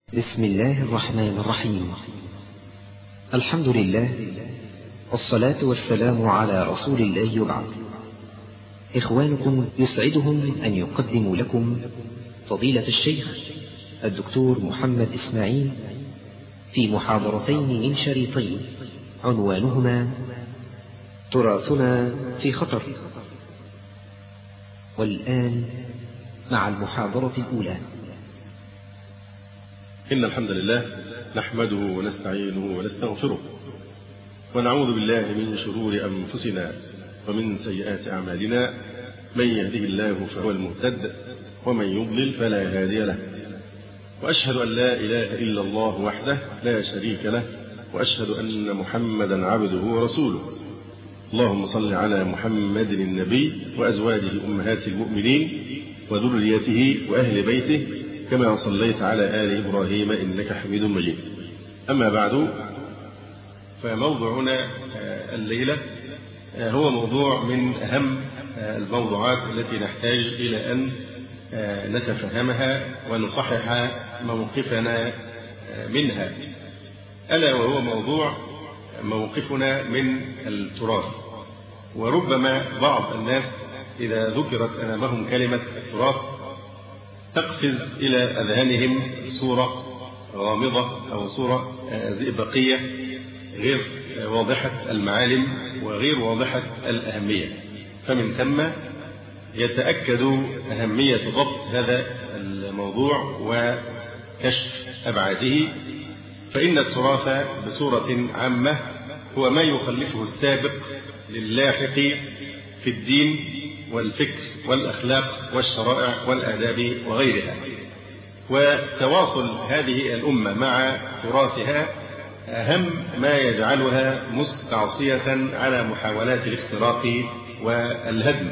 بسم الله الرحمن الرحيم. الحمد لله والصلاة والسلام على رسول الله يبعث. إخوانكم يسعدهم أن يقدموا لكم فضيلة الشيخ الدكتور محمد إسماعيل في محاضرتين من شريطين عنوانهما تراثنا في خطر. والآن مع المحاضرة الأولى. إن الحمد لله نحمده ونستعينه ونستغفره ونعوذ بالله من شرور أنفسنا ومن سيئات أعمالنا. من يهده الله فهو المهتد ومن يضلل فلا هادي له. وأشهد أن لا إله إلا الله وحده لا شريك له، وأشهد أن محمدا عبده ورسوله. اللهم صل على محمد النبي وأزواجه أمهات المؤمنين وذريته وأهل بيته كما صليت على آل إبراهيم إنك حميد مجيد. أما بعد، فموضوعنا الليلة هو موضوع من أهم الموضوعات التي نحتاج إلى أن نتفهمها ونصحح موقفنا منها، ألا وهو موضوع موقفنا من التراث. وربما بعض الناس إذا ذكرت أمامهم كلمة التراث تقفز إلى أذهانهم صورة غامضة أو صورة زئبقية غير واضحة المعالم وغير واضحة الأهمية، فمن ثم يتأكد أهمية ضبط هذا الموضوع وكشف أبعاده. فإن التراث بصورة عامة هو ما يخلفه السابق للاحق في الدين والفكر والأخلاق والشرائع والآداب وغيرها. وتواصل هذه الأمة مع تراثها أهم ما يجعلها مستعصية على محاولات الافتراق والهدم،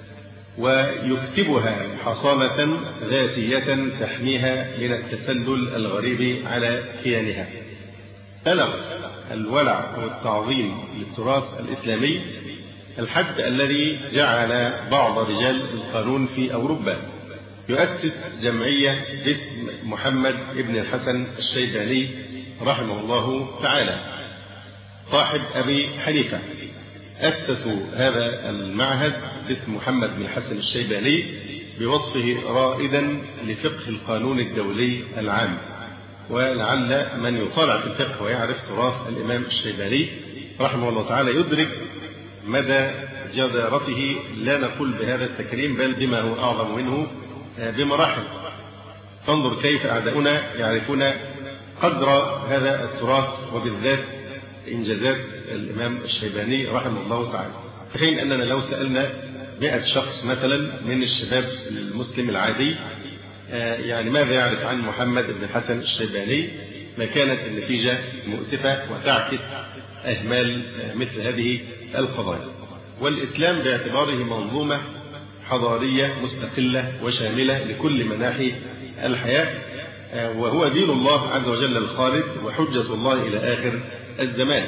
ويكسبها حصانة ذاتية تحميها من التسلل الغريب على كيانها. بلغ الولع والتعظيم للتراث الإسلامي الحد الذي جعل بعض رجال القانون في أوروبا يؤسس جمعية باسم محمد بن الحسن الشيباني رحمه الله تعالى صاحب أبي حنيفة. أسسوا هذا المعهد باسم محمد بن الحسن الشيباني بوصفه رائدا لفقه القانون الدولي العام. ولعل من يطالع في الفقه ويعرف تراث الإمام الشيباني رحمه الله تعالى يدرك مدى جدارته، لا نقول بهذا التكريم بل بما هو أعظم منه بمراحل. فانظر كيف أعداؤنا يعرفون قدر هذا التراث وبالذات إنجازات الإمام الشيباني رحمه الله تعالى. في حين أننا لو سألنا 100 شخص مثلا من الشباب المسلم العادي يعني ماذا يعرف عن محمد بن الحسن الشيباني، ما كانت النتيجة مؤسفة وتعكس أهمال مثل هذه القضايا. والإسلام باعتباره منظومة حضارية مستقلة وشاملة لكل مناحي الحياة، وهو دين الله عز وجل الخالد وحجة الله إلى آخر الزمان.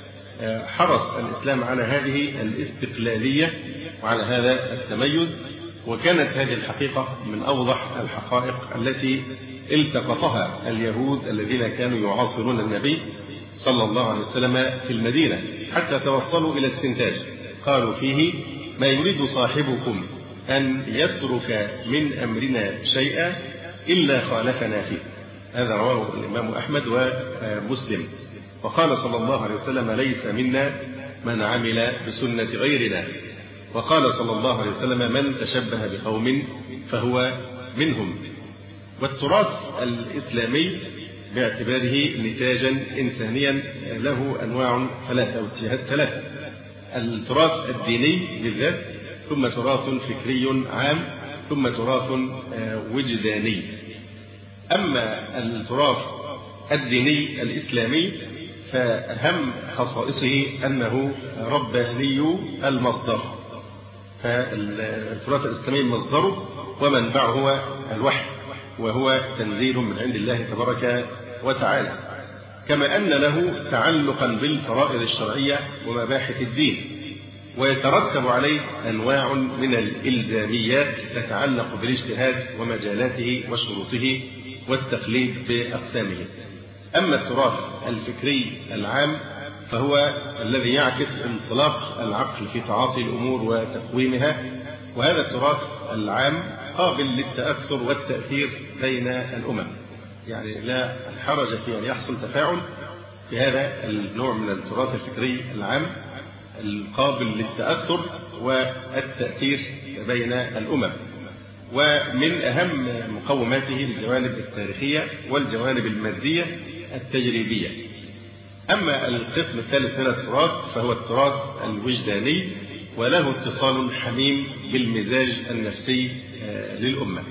حرص الإسلام على هذه الاستقلالية وعلى هذا التميز، وكانت هذه الحقيقة من أوضح الحقائق التي التقطها اليهود الذين كانوا يعاصرون النبي صلى الله عليه وسلم في المدينة، حتى توصلوا إلى استنتاج قالوا فيه: ما يريد صاحبكم أن يترك من أمرنا شيئا إلا خالفنا فيه. هذا رواه الإمام أحمد ومسلم. وقال صلى الله عليه وسلم: ليس منا من عمل بسنة غيرنا. وقال صلى الله عليه وسلم: من تشبه بقوم فهو منهم. والتراث الإسلامي باعتباره نتاجا إنسانيا له أنواع ثلاثة أو اتجاهات ثلاثة: التراث الديني بالذات، ثم تراث فكري عام، ثم تراث وجداني. أما التراث الديني الإسلامي فأهم خصائصه أنه رباني المصدر. فالتراث الإسلامي مصدره ومنبعه هو الوحي، وهو تنزيل من عند الله تبارك وتعالى، كما أن له تعلقا بالفرائض الشرعية ومباحث الدين، ويترتب عليه أنواع من الإلزاميات تتعلق بالاجتهاد ومجالاته وشروطه والتقليد بأقسامه. أما التراث الفكري العام فهو الذي يعكس انطلاق العقل في تعاطي الأمور وتقويمها، وهذا التراث العام قابل للتأثر والتأثير بين الأمم. يعني لا حرج في أن يحصل تفاعل في هذا النوع من التراث الفكري العام القابل للتأثر والتأثير بين الأمم. ومن أهم مقوماته الجوانب التاريخية والجوانب المادية التجريبية. أما القسم الثالث من التراث فهو التراث الوجداني، وله اتصال حميم بالمزاج النفسي للأمة.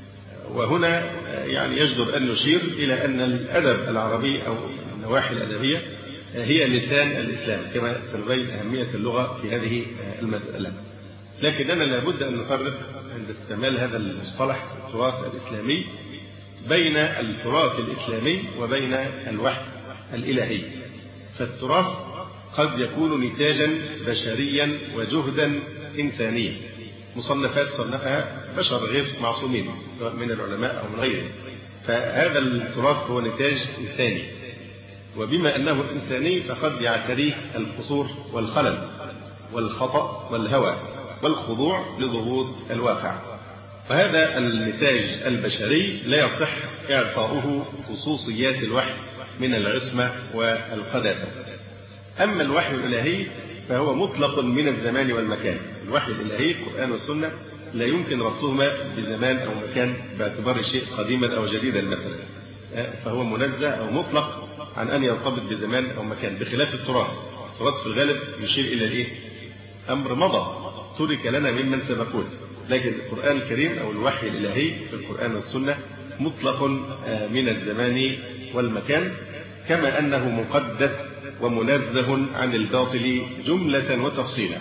وهنا يعني يجدر أن نشير إلى أن الأدب العربي أو النواحي الأدبية هي لسان الإسلام، كما سنبين أهمية اللغة في هذه المسألة. لكننا لابد أن نفرق عند استعمال هذا المصطلح التراث الإسلامي بين التراث الإسلامي وبين الوحي الإلهي. فالتراث قد يكون نتاجا بشريا وجهدا إنسانيا، مصنفات صنفها بشر غير معصومين سواء من العلماء أو من غيرهم، فهذا التراث هو نتاج إنساني، وبما أنه إنساني فقد يعتريه القصور والخلل والخطأ والهوى والخضوع لضغوط الواقع. فهذا النتاج البشري لا يصح إعطاؤه خصوصيات الوحي من العصمة والقداسة. أما الوحي الإلهي فهو مطلق من الزمان والمكان. الوحي الإلهي القرآن والسنة لا يمكن ربطهما بزمان أو مكان باعتبار شيء قديما أو جديدا مثلا، فهو منزه أو مطلق عن أن يرتبط بزمان أو مكان، بخلاف التراث. التراث في الغالب يشير إلى الإيه؟ أمر مضى ترك لنا ممن سبقون، لكن القرآن الكريم أو الوحي الإلهي في القرآن والسنة مطلق من الزمان والمكان، كما أنه مقدس ومنزه عن الباطل جملة وتفصيلا،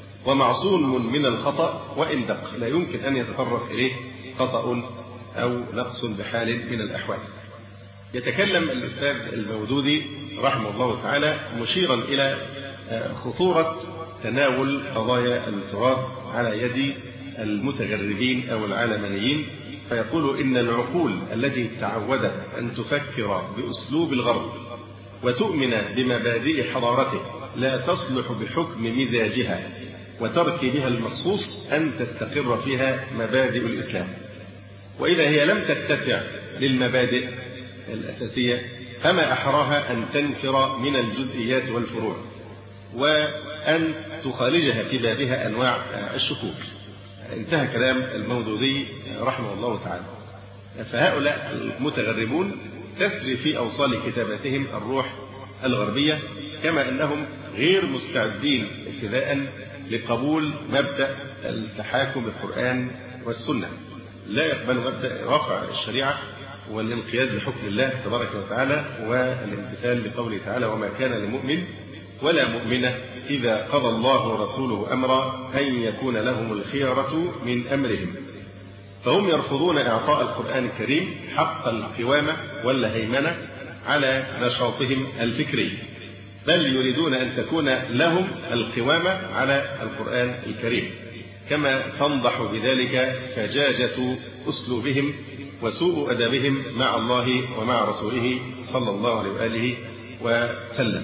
ومعصوم من الخطأ وإن دق، لا يمكن أن يتطرق إليه خطأ أو نقص بحال من الأحوال. يتكلم الأستاذ المودودي رحمه الله تعالى مشيرا إلى خطورة تناول قضايا التراث على يد المتغربين أو العالمانيين، فيقول إن العقول التي تعودت أن تفكر بأسلوب الغرب وتؤمن بمبادئ حضارته لا تصلح بحكم مزاجها وتركيبها المخصوص أن تستقر فيها مبادئ الإسلام، وإذا هي لم تتسع للمبادئ الأساسية فما أحراها أن تنفر من الجزئيات والفروع وأن تخالجها في بابها أنواع الشكوك. انتهى كلام المودودي رحمه الله تعالى. فهؤلاء المتغربون تسري في أوصال كتاباتهم الروح الغربية، كما أنهم غير مستعدين ابتداء لقبول مبدأ التحاكم بالقرآن والسنة، لا يقبل مبدأ رفع الشريعة والانقياد لحكم الله تبارك وتعالى والامتثال لقوله تعالى: وما كان لمؤمن ولا مؤمنة إذا قضى الله ورسوله أمرا أن يكون لهم الخيرة من أمرهم. فهم يرفضون إعطاء القرآن الكريم حق القوامة والهيمنة على نشاطهم الفكري، بل يريدون أن تكون لهم القوامة على القرآن الكريم، كما تنضح بذلك فجاجة أسلوبهم وسوء أدبهم مع الله ومع رسوله صلى الله عليه وآله وسلم.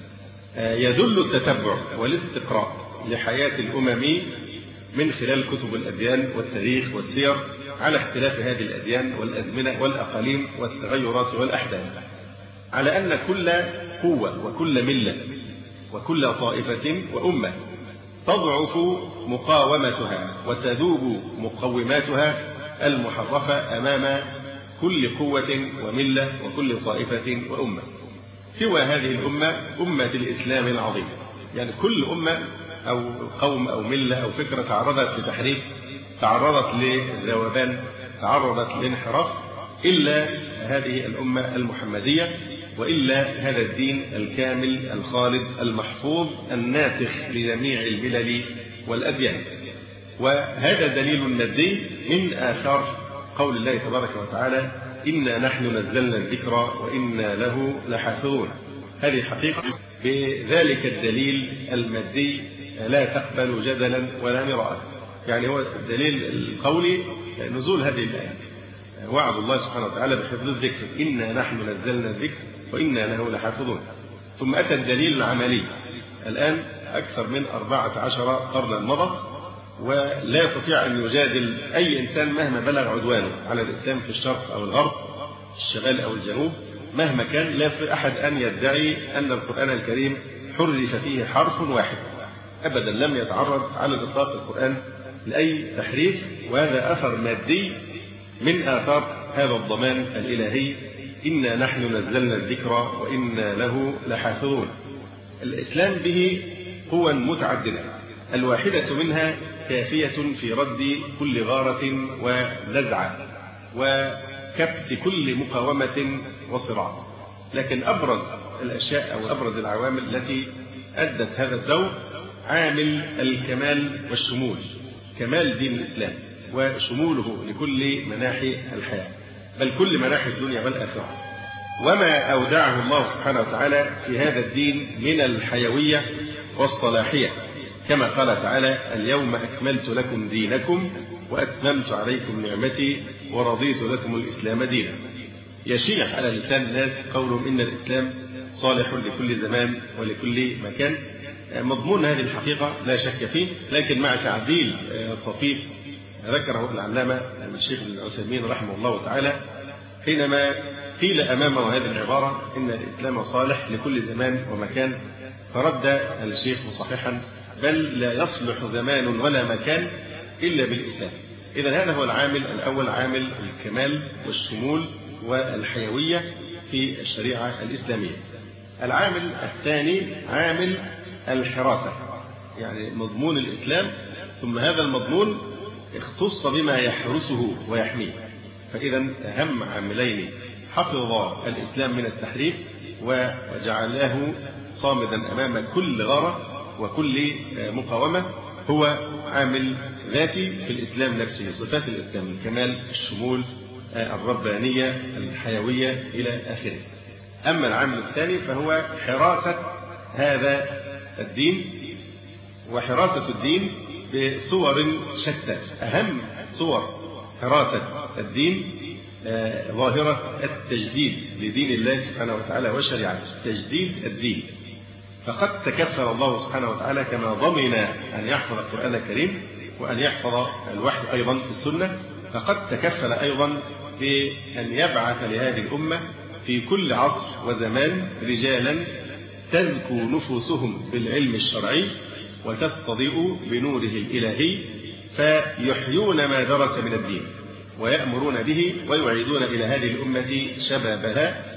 يدل التتبع والاستقراء لحياة الأمم من خلال كتب الأديان والتاريخ والسير على اختلاف هذه الأديان والأزمنة والأقاليم والتغيرات والأحداث، على أن كل قوة وكل ملة وكل طائفة وأمة تضعف مقاومتها وتذوب مقوماتها المحرفة أمام كل قوة وملة وكل طائفة وأمة، سوى هذه الأمة أمة الإسلام العظيم. يعني كل أمة أو قوم أو ملة أو فكرة تعرضت لتحريف، تعرضت لذوبان، تعرضت لانحراف، إلا هذه الأمة المحمدية، وإلا هذا الدين الكامل الخالد المحفوظ الناسخ لجميع الملل والأديان. وهذا دليل مادي من آثار قول الله تبارك وتعالى: إنا نحن نزلنا الذكر وإنا له لحافظون. هذه حقيقة، بذلك الدليل المادي لا تقبل جدلا ولا مراء. يعني هو الدليل القولي نزول هذه الآية، وعد الله سبحانه وتعالى بحفظ الذكر: إنا نحن نزلنا الذكر وإنا له لحافظون. ثم أتى الدليل العملي. الآن أكثر من 14 قرنا مضت، ولا يستطيع أن يجادل أي إنسان مهما بلغ عدوانه على الإسلام في الشرق أو الغرب، الشمال أو الجنوب، مهما كان لا يستطيع أحد أن يدعي أن القرآن الكريم حرف فيه حرف واحد. أبدا لم يتعرض على الإطلاق القرآن لأي تحريف، وهذا أثر مادي من آثار هذا الضمان الإلهي: إنا نحن نزلنا الذكر وإنا له لحافظون. الإسلام به قوى متعددة، الواحدة منها كافية في رد كل غارة ونزعة وكبت كل مقاومة وصراع. لكن أبرز الأشياء أو أبرز العوامل التي أدت هذا الدور عامل الكمال والشمول، كمال دين الإسلام وشموله لكل مناحي الحياة، بل كل مناحي الدنيا والآخرة. وما أودعه الله سبحانه وتعالى في هذا الدين من الحيوية والصلاحية، كما قال تعالى: اليوم أكملت لكم دينكم وأتممت عليكم نعمتي ورضيت لكم الإسلام دينا. يشيع على لسان الناس قولهم إن الإسلام صالح لكل زمان ولكل مكان. مضمون هذه الحقيقة لا شك فيه، لكن مع تعديل طفيف ذكره العلامة الشيخ ابن عثيمين رحمه الله تعالى حينما قيل أمامه هذه العبارة: إن الإسلام صالح لكل زمان ومكان، فرد الشيخ مصححا: بل لا يصلح زمان ولا مكان إلا بالإسلام. إذن هذا هو العامل الأول، عامل الكمال والشمول والحيوية في الشريعة الإسلامية. العامل الثاني عامل الحراسة، يعني مضمون الإسلام، ثم هذا المضمون اختص بما يحرسه ويحميه. فإذا أهم عاملين حفظ الإسلام من التحريف وجعله صامدا أمام كل غارة وكل مقاومة هو عامل ذاتي في الإسلام نفسه، صفات الإسلام: الكمال، الشمول، الربانية، الحيوية إلى آخره. أما العامل الثاني فهو حراسة هذا الدين، وحراسة الدين بصور شتى. أهم صور حراسة الدين ظاهرة التجديد لدين الله سبحانه وتعالى وشريعته، تجديد الدين. فقد تكفل الله سبحانه وتعالى كما ضمن أن يحفظ القرآن الكريم وأن يحفظ الوحي أيضا في السنة، فقد تكفل أيضا بأن يبعث لهذه الأمة في كل عصر وزمان رجالا تزكو نفوسهم بالعلم الشرعي وتستضيء بنوره الإلهي، فيحيون ما درس من الدين ويأمرون به ويعيدون إلى هذه الأمة شبابها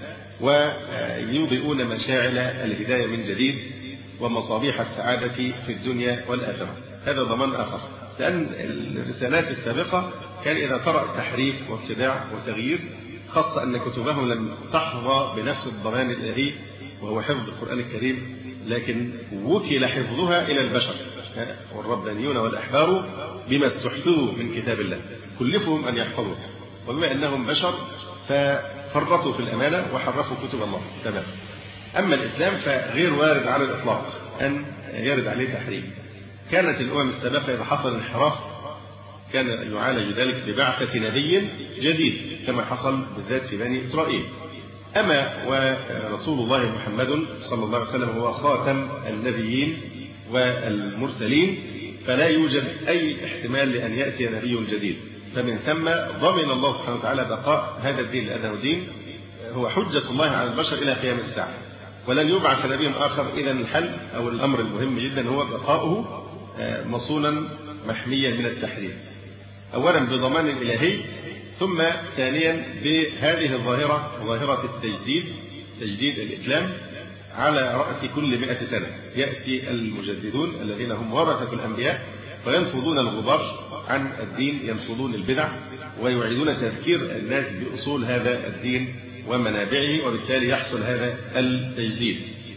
ويضيئون مشاعل الهداية من جديد ومصابيح السعادة في الدنيا والآخرة. هذا ضمان آخر، لأن الرسالات السابقة كان إذا طرأ تحريف وابتداع وتغيير، خاصة أن كتبهم لم تحظى بنفس الضمان الإلهي وهو حفظ القرآن الكريم، لكن وكل حفظها إلى البشر، والربانيون والأحبار بما استحفظوا من كتاب الله كلفهم أن يحفظوه، وبما أنهم بشر ففرطوا في الأمانة وحرفوا كتب الله. تمام. أما الإسلام فغير وارد على الإطلاق أن يرد عليه تحريف. كانت الأمم السابقة إذا حصل انحراف كان يعالج ذلك ببعثة نبي جديد كما حصل بالذات في بني إسرائيل. أما ورسول الله محمد صلى الله عليه وسلم هو خاتم النبيين والمرسلين، فلا يوجد أي احتمال لأن يأتي نبي جديد، فمن ثم ضمن الله سبحانه وتعالى بقاء هذا الدين، لأنه دين هو حجة الله على البشر إلى قيام الساعة، ولن يبعث نبي آخر. إذا الحل أو الأمر المهم جدا هو بقاؤه مصونا محميا من التحريف، أولا بضمان الإلهي، ثم ثانيا بهذه الظاهرة، ظاهرة التجديد، تجديد الإسلام على رأس كل 100 سنة يأتي المجددون الذين هم ورثة الأنبياء وينفضون الغبار عن الدين، ينفضون البدع ويعيدون تذكير الناس بأصول هذا الدين ومنابعه، وبالتالي يحصل هذا التجديد.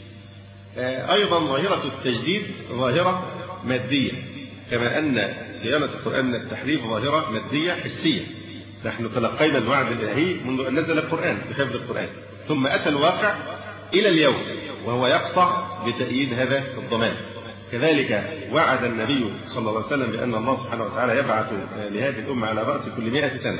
أيضا ظاهرة التجديد ظاهرة مادية، كما أن صيانة القرآن من التحريف ظاهرة مادية حسية. نحن تلقينا الوعد الإلهي منذ أن نزل القرآن بحفظ القرآن، ثم أتى الواقع إلى اليوم وهو يقطع بتأييد هذا الضمان. كذلك وعد النبي صلى الله عليه وسلم بأن الله سبحانه وتعالى يبعث لهذه الأمة على رأس كل 100 سنة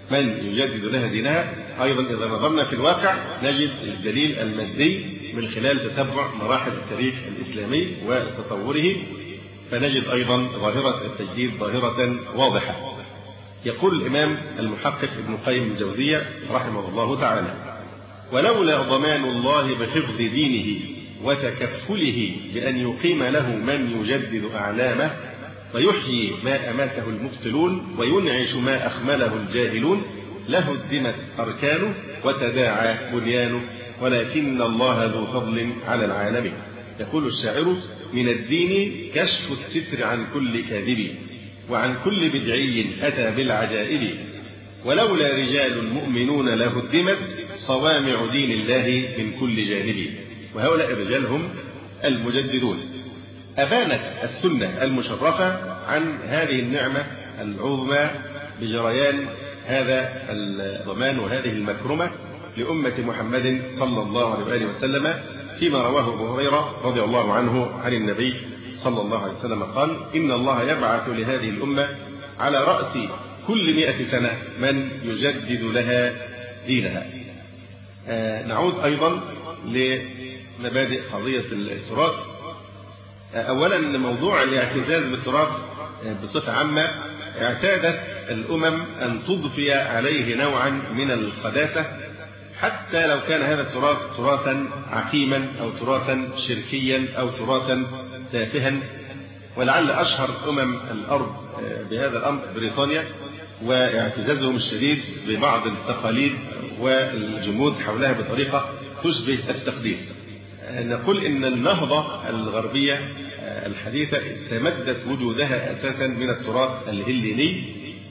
من يجدد لها دينها. أيضا إذا نظرنا في الواقع نجد الدليل المادي من خلال تتبع مراحل التاريخ الإسلامي وتطوره، فنجد أيضا ظاهرة التجديد ظاهرة واضحة. يقول الإمام المحقق ابن قيم الجوزية رحمه الله تعالى: ولولا ضمان الله بحفظ دينه وتكفله بأن يقيم له من يجدد أعلامه ويحيي ما أماته المبطلون وينعش ما أخمله الجاهلون لهدمت أركانه وتداعى بنيانه ولكن الله ذو فضل على العالمين. يقول الشاعر: من الدين كشف الستر عن كل كاذب وعن كل بدعي أتى بالعجائب ولولا رجال مؤمنون لهدمت صوامع دين الله من كل جانب. وهؤلاء الرجال هم المجددون. أبانت السنة المشرفة عن هذه النعمة العظمى بجريان هذا الضمان وهذه المكرمة لأمة محمد صلى الله عليه وآله وسلم، فيما رواه أبو هريرة رضي الله عنه عن النبي صلى الله عليه وسلم قال: إن الله يبعث لهذه الأمة على رأس كل 100 سنة من يجدد لها دينها. نعود أيضا لمبادئ قضية التراث. أولا موضوع الاعتزاز بالتراث بصفة عامة اعتادت الأمم أن تضفي عليه نوعا من القداسة، حتى لو كان هذا التراث تراثا عقيما أو تراثا شركيا أو تراثا تافها. ولعل أشهر أمم الأرض بهذا الأمر بريطانيا، واعتزازهم الشديد ببعض التقاليد والجمود حولها بطريقة تشبه التقديس. نقول إن النهضة الغربية الحديثة استمدت وجودها أساسا من التراث الهليني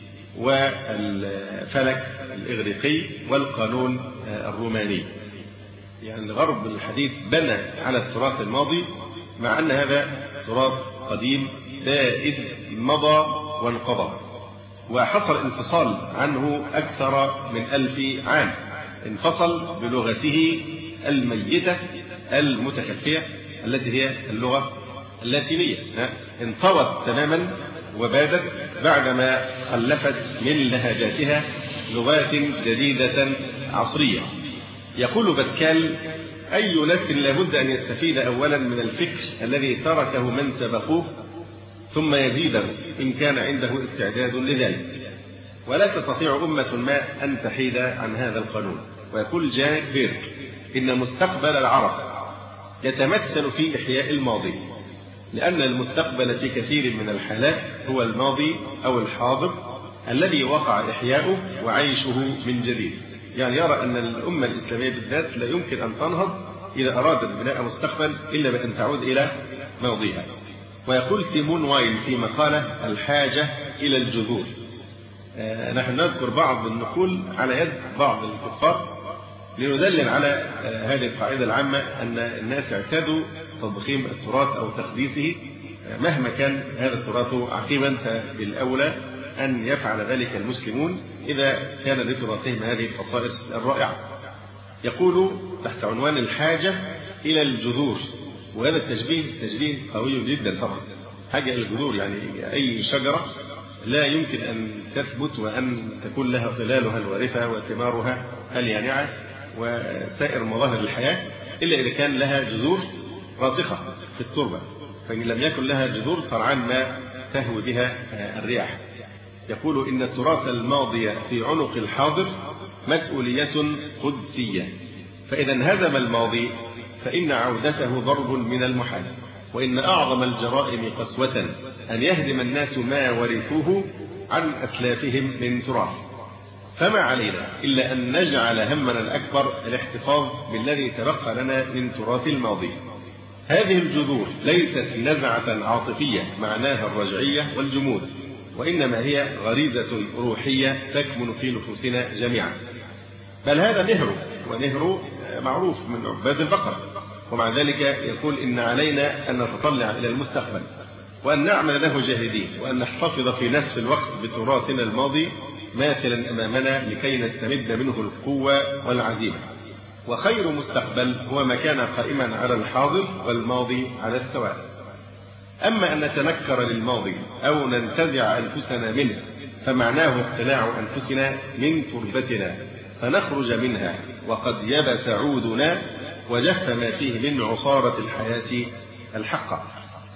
والفلك الإغريقي والقانون الروماني. يعني الغرب الحديث بنى على التراث الماضي، مع أن هذا تراث قديم بائد مضى وانقضى، وحصل انفصال عنه أكثر من 1000 عام. انفصل بلغته الميتة المتخفية التي هي اللغة اللاتينية، انطوت تماما وبادت بعدما خلفت من لهجاتها لغات جديدة عصرية. يقول بتكال: أي نسل لابد أن يستفيد أولا من الفكر الذي تركه من سبقوه ثم يزيده إن كان عنده استعداد لذلك، ولا تستطيع أمة ما أن تحيد عن هذا القانون. ويقول جاك بيرك: إن مستقبل العرب يتمثل في إحياء الماضي، لأن المستقبل في كثير من الحالات هو الماضي أو الحاضر الذي وقع إحياؤه وعيشه من جديد. يعني يرى أن الأمة الإسلامية بالذات لا يمكن أن تنهض إذا أرادت بناء مستقبل إلا بأن تعود إلى ماضيها. ويقول سيمون وايل في مقالة: الحاجة إلى الجذور. نحن نذكر بعض النقول على يد بعض الكفار لندلل على هذه القاعدة العامة أن الناس اعتادوا تضخيم التراث أو تقديسه. مهما كان هذا التراث عقيما فبالأولى أن يفعل ذلك المسلمون إذا كان لتراثهم هذه الخصائص الرائعة. يقول تحت عنوان الحاجة إلى الجذور، وهذا التشبيه تشبيه قوي جدا طبعا. حاجة إلى الجذور يعني أي شجرة لا يمكن أن تثبت وأن تكون لها ظلالها الوارفة وثمارها اليانعة وسائر مظاهر الحياة إلا إذا كان لها جذور راسخة في التربة، فإن لم يكن لها جذور سرعان ما تهوي بها الرياح. يقول: إن التراث الماضي في عنق الحاضر مسؤولية قدسية، فإذا انهزم الماضي فإن عودته ضرب من المحال، وإن أعظم الجرائم قسوة أن يهدم الناس ما ورثوه عن أسلافهم من تراث. فما علينا إلا أن نجعل همنا الأكبر الاحتفاظ بالذي تبقى لنا من تراث الماضي. هذه الجذور ليست نزعة عاطفية معناها الرجعية والجمود، وإنما هي غريزة روحية تكمن في نفوسنا جميعا. بل هذا نهر، ونهر معروف من عباد البقر، ومع ذلك يقول: إن علينا أن نتطلع إلى المستقبل وأن نعمل له جاهدين، وأن نحتفظ في نفس الوقت بتراثنا الماضي ماثلا أمامنا لكي نستمد منه القوة والعزيمة. وخير مستقبل هو ما كان قائما على الحاضر والماضي على السواء. أما أن نتنكر للماضي أو ننتزع أنفسنا منه فمعناه اقتلاع أنفسنا من تربتنا فنخرج منها وقد يبس عودنا وجف ما فيه من عصارة الحياة الحقة.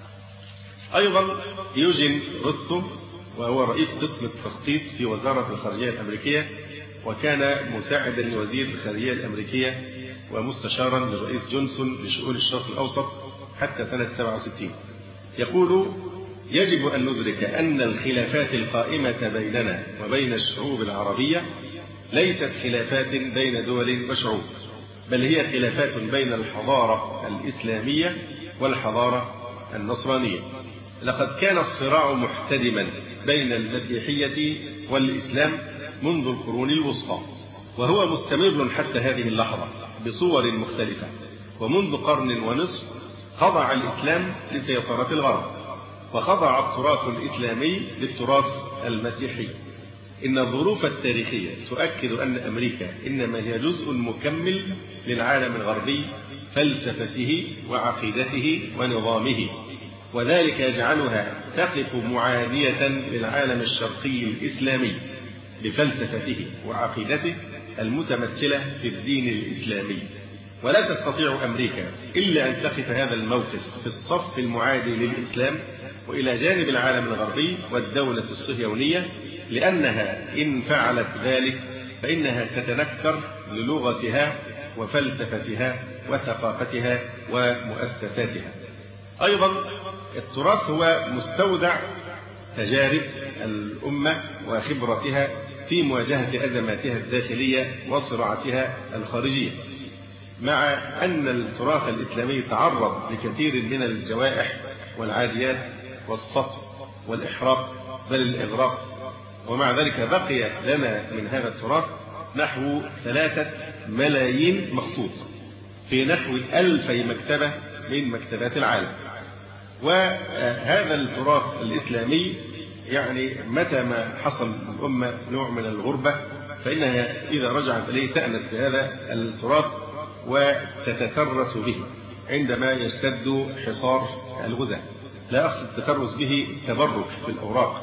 أيضا يوجين روستوم وهو رئيس قسم التخطيط في وزارة الخارجية الأمريكية، وكان مساعدا لوزير الخارجية الأمريكية ومستشارا للرئيس جونسون لشؤون الشرق الأوسط حتى سنة 67. يقول: يجب أن ندرك أن الخلافات القائمة بيننا وبين الشعوب العربية ليست خلافات بين دول وشعوب، بل هي خلافات بين الحضارة الإسلامية والحضارة النصرانية. لقد كان الصراع محتدما بين المسيحية والإسلام منذ القرون الوسطى، وهو مستمر حتى هذه اللحظة بصور مختلفة. ومنذ قرن ونصف خضع الإسلام لسيطرة الغرب، وخضع التراث الإسلامي للتراث المسيحي. إن الظروف التاريخية تؤكد أن أمريكا إنما هي جزء مكمل للعالم الغربي، فلسفته وعقيدته ونظامه، وذلك يجعلها تقف معادية للعالم الشرقي الإسلامي بفلسفته وعقيدته المتمثلة في الدين الإسلامي. ولا تستطيع أمريكا إلا أن تقف هذا الموقف في الصف المعادي للإسلام وإلى جانب العالم الغربي والدولة الصهيونية، لأنها إن فعلت ذلك فإنها تتنكر للغتها وفلسفتها وثقافتها ومؤسساتها. أيضا التراث هو مستودع تجارب الأمة وخبرتها في مواجهة أزماتها الداخلية وصراعاتها الخارجية. مع أن التراث الإسلامي تعرض لكثير من الجوائح والعاديات والسطو والإحراق بل الإغراق، ومع ذلك بقي لنا من هذا التراث نحو 3 ملايين مخطوط في نحو 2000 مكتبة من مكتبات العالم. وهذا التراث الإسلامي يعني متى ما حصل الأمة نوع من الغربة فإنها إذا رجعت إليه تأنس بهذا التراث وتتترس به عندما يشتد حصار الغزاة. لا أقصد التترس به تبرك في الأوراق،